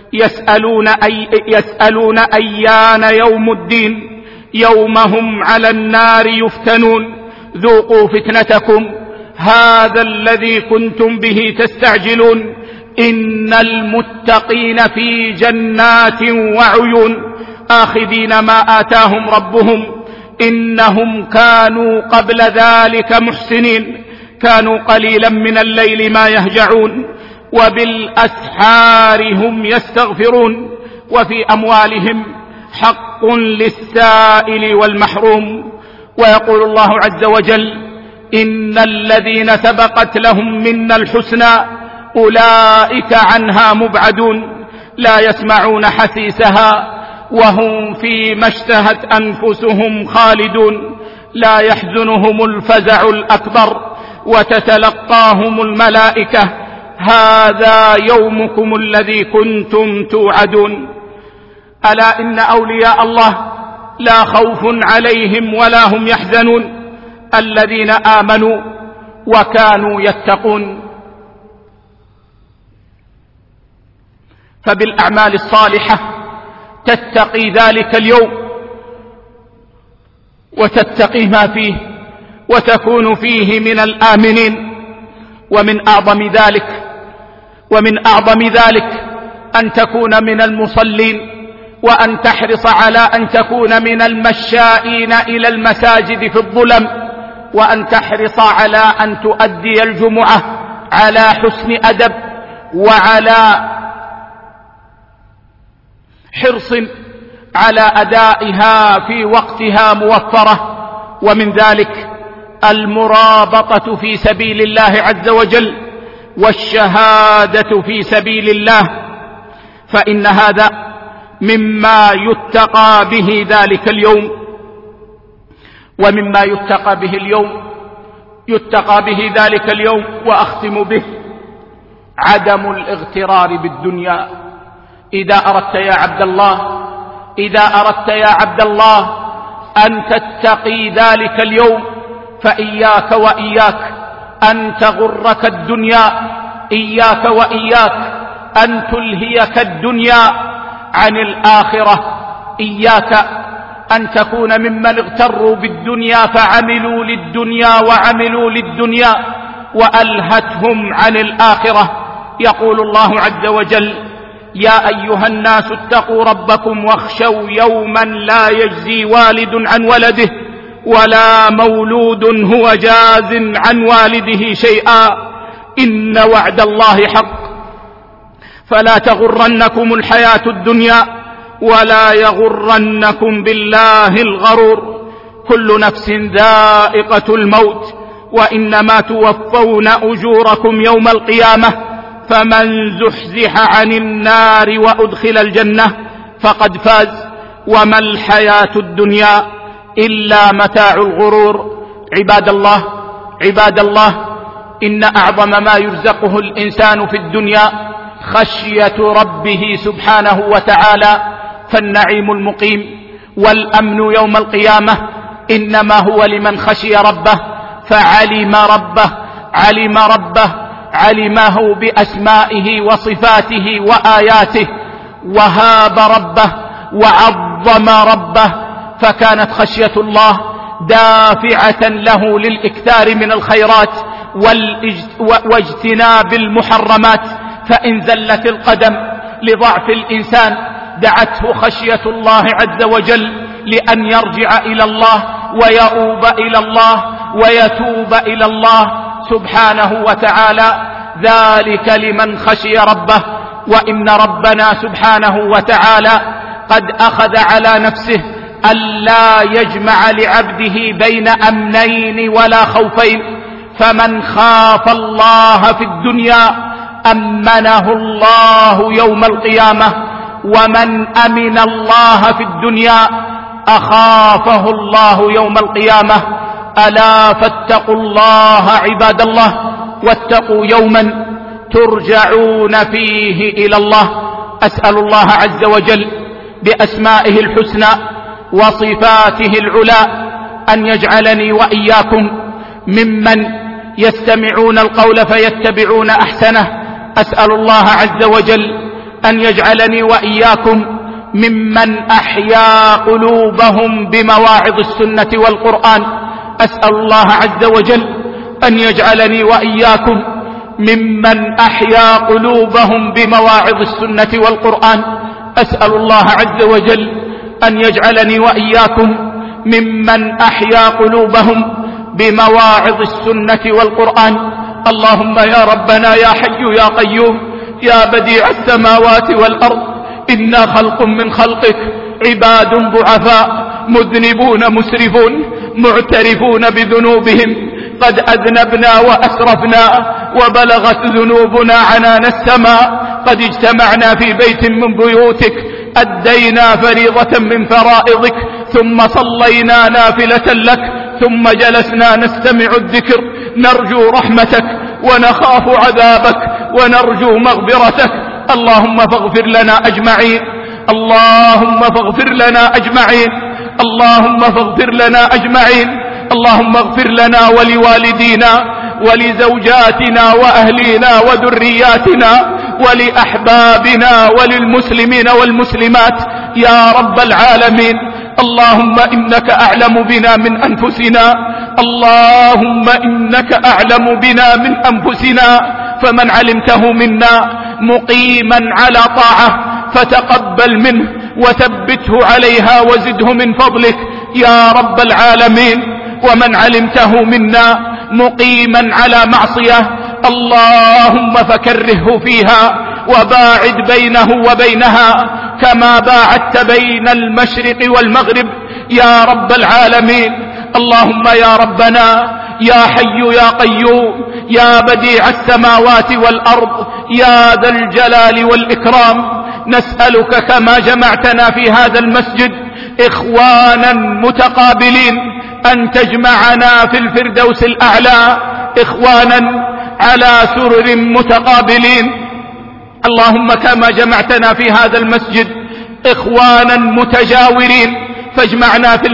يسألون أيان يوم الدين يوم هم على النار يفتنون ذوقوا فتنتكم هذا الذي كنتم به تستعجلون إن المتقين في جنات وعيون آخذين ما آتاهم ربهم إنهم كانوا قبل ذلك محسنين كانوا قليلا من الليل ما يهجعون وبالأسحار هم يستغفرون وفي أموالهم حق للسائل والمحروم. ويقول الله عز وجل: إن الذين سبقت لهم منا الحسنى أولئك عنها مبعدون لا يسمعون حسيسها وهم فيما اشتهت أنفسهم خالدون لا يحزنهم الفزع الأكبر وتتلقاهم الملائكة هذا يومكم الذي كنتم توعدون. ألا إن أولياء الله لا خوف عليهم ولا هم يحزنون الذين آمنوا وكانوا يتقون. فبالأعمال الصالحة تتقي ذلك اليوم وتتقي ما فيه وتكون فيه من الآمنين. ومن أعظم ذلك أن تكون من المصلين وأن تحرص على أن تكون من المشائين إلى المساجد في الظلم وأن تحرص على أن تؤدي الجمعة على حسن أدب وعلى حرص على أدائها في وقتها موفرة. ومن ذلك المرابطة في سبيل الله عز وجل والشهادة في سبيل الله فإن هذا مما يتقى به ذلك اليوم. ومما يتقى به ذلك اليوم وأختم به عدم الاغترار بالدنيا. إذا أردت يا عبد الله أن تتقي ذلك اليوم فإياك وإياك أن تغرك الدنيا إياك وإياك أن تلهيك الدنيا عن الآخرة. إياك أن تكون ممن اغتروا بالدنيا فعملوا للدنيا وألهتهم عن الآخرة. يقول الله عز وجل: يا أيها الناس اتقوا ربكم واخشوا يوما لا يجزي والد عن ولده ولا مولود هو جاز عن والده شيئا إن وعد الله حق فلا تغرنكم الحياة الدنيا ولا يغرنكم بالله الغرور. كل نفس ذائقة الموت وإنما توفون أجوركم يوم القيامة فمن زحزح عن النار وأدخل الجنة فقد فاز وما الحياة الدنيا إلا متاع الغرور. عباد الله إن أعظم ما يرزقه الإنسان في الدنيا خشية ربه سبحانه وتعالى فالنعيم المقيم والأمن يوم القيامة إنما هو لمن خشي ربه علمه بأسمائه وصفاته وآياته وهاب ربه وعظم ربه فكانت خشية الله دافعة له للإكثار من الخيرات واجتناب المحرمات. فإن زلت القدم لضعف الإنسان دعته خشية الله عز وجل لأن يرجع إلى الله ويؤوب إلى الله ويتوب إلى الله سبحانه وتعالى. ذلك لمن خشي ربه. وإن ربنا سبحانه وتعالى قد أخذ على نفسه ألا يجمع لعبده بين أمنين ولا خوفين فمن خاف الله في الدنيا أمنه الله يوم القيامة ومن أمن الله في الدنيا أخافه الله يوم القيامة. ألا فاتقوا الله عباد الله واتقوا يوما ترجعون فيه إلى الله. أسأل الله عز وجل بأسمائه الحسنى وصفاته العلى أن يجعلني وإياكم ممن يستمعون القول فيتبعون أحسنه. أسأل الله عز وجل أن يجعلني وإياكم ممن أحيا قلوبهم بمواعظ السنة والقرآن. أسأل الله عز وجل أن يجعلني وإياكم ممن أحيا قلوبهم بمواعظ السنة والقرآن. أسأل الله عز وجل أن يجعلني وإياكم ممن أحيا قلوبهم بمواعظ السنة والقرآن. اللهم يا ربنا يا حي يا قيوم يا بديع السماوات والأرض، إنا خلق من خلقك، عباد ضعفاء مذنبون مسرفون معترفون بذنوبهم، قد أذنبنا وأسرفنا وبلغت ذنوبنا عنان السماء، قد اجتمعنا في بيت من بيوتك أدينا فريضة من فرائضك، ثم صلينا نافلة لك، ثم جلسنا نستمع الذكر، نرجو رحمتك ونخاف عذابك ونرجو مغفرتك. اللهم فاغفر لنا أجمعين، اللهم فاغفر لنا أجمعين، اللهم فاغفر لنا أجمعين. اللهم اغفر لنا ولوالدينا ولزوجاتنا وأهلينا وذرياتنا ولأحبابنا وللمسلمين والمسلمات يا رب العالمين. اللهم إنك أعلم بنا من أنفسنا، اللهم إنك أعلم بنا من أنفسنا، فمن علمته منا مقيما على طاعة فتقبل منه وثبته عليها وزده من فضلك يا رب العالمين. ومن علمته منا مقيما على معصية اللهم فكرهه فيها وباعد بينه وبينها كما باعدت بين المشرق والمغرب يا رب العالمين. اللهم يا ربنا يا حي يا قيوم يا بديع السماوات والأرض يا ذا الجلال والإكرام، نسألك كما جمعتنا في هذا المسجد إخوانا متقابلين أن تجمعنا في الفردوس الأعلى إخوانا على سرر متقابلين. اللهم كما جمعتنا في هذا المسجد إخوانا متجاورين فاجمعنا في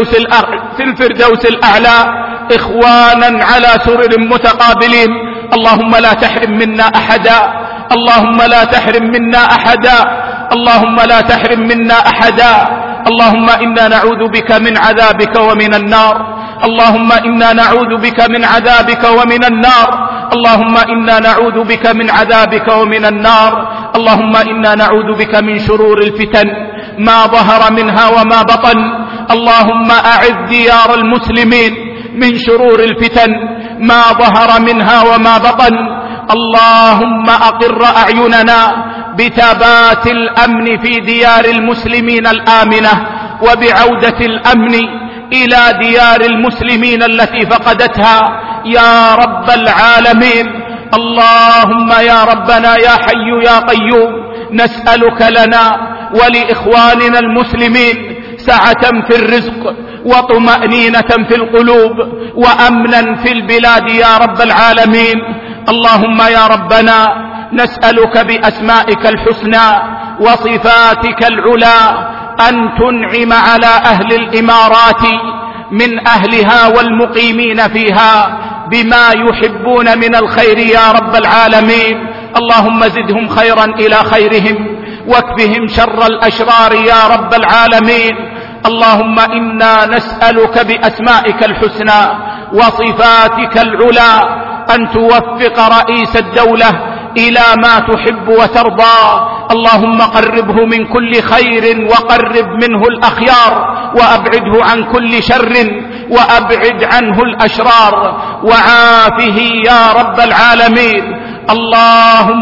الفردوس الأعلى إخوانا على سرر متقابلين. اللهم لا تحرم منا أحدا، اللهم لا تحرم منا أحدا، اللهم لا تحرم منا أحدا. اللهم إنا نعوذ بك من عذابك ومن النار، اللهم إنا نعوذ بك من عذابك ومن النار، اللهم إنا نعوذ بك من عذابك ومن النار. اللهم إنا نعوذ بك من شرور الفتن ما ظهر منها وما بطن. اللهم أعذ ديار المسلمين من شرور الفتن ما ظهر منها وما بطن. اللهم أقر أعيننا بثبات الأمن في ديار المسلمين الآمنة وبعودة الأمن إلى ديار المسلمين التي فقدتها يا رب العالمين. اللهم يا ربنا يا حي يا قيوم نسألك لنا ولإخواننا المسلمين سعة في الرزق وطمأنينة في القلوب وأمنا في البلاد يا رب العالمين. اللهم يا ربنا نسألك بأسمائك الحسنى وصفاتك العلى أن تنعم على أهل الإمارات من أهلها والمقيمين فيها بما يحبون من الخير يا رب العالمين. اللهم زدهم خيرا إلى خيرهم واكفهم شر الأشرار يا رب العالمين. اللهم إنا نسألك بأسمائك الحسنى وصفاتك العلى أن توفق رئيس الدولة إلى ما تحب وترضى. اللهم قربه من كل خير وقرب منه الأخيار وأبعده عن كل شر وأبعد عنه الأشرار وعافه يا رب العالمين. اللهم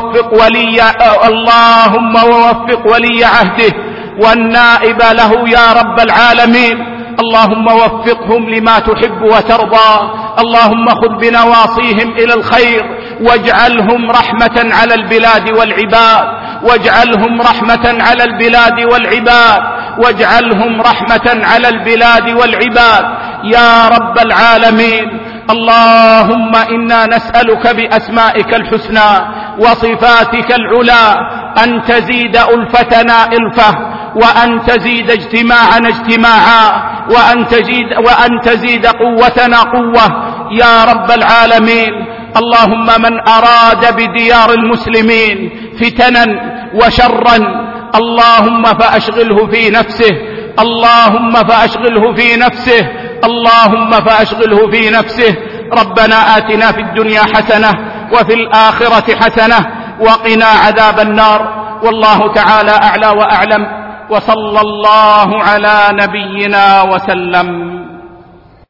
ووفق ولي عهده والنائب له يا رب العالمين. اللهم وفقهم لما تحب وترضى. اللهم خذ بنواصيهم إلى الخير واجعلهم رحمة على البلاد والعباد، واجعلهم رحمة على البلاد والعباد، واجعلهم رحمة على البلاد والعباد يا رب العالمين. اللهم إنا نسألك بأسمائك الحسنى وصفاتك العلى أن تزيد ألفتنا ألفة، وأن تزيد اجتماعنا اجتماعا، وأن تزيد قوتنا قوة يا رب العالمين. اللهم من أراد بديار المسلمين فتنا وشرا اللهم فأشغله في نفسه، اللهم فأشغله في نفسه، اللهم فأشغله في نفسه. ربنا آتنا في الدنيا حسنة وفي الآخرة حسنة وقنا عذاب النار. والله تعالى أعلى وأعلم، وصلى الله على نبينا وسلم.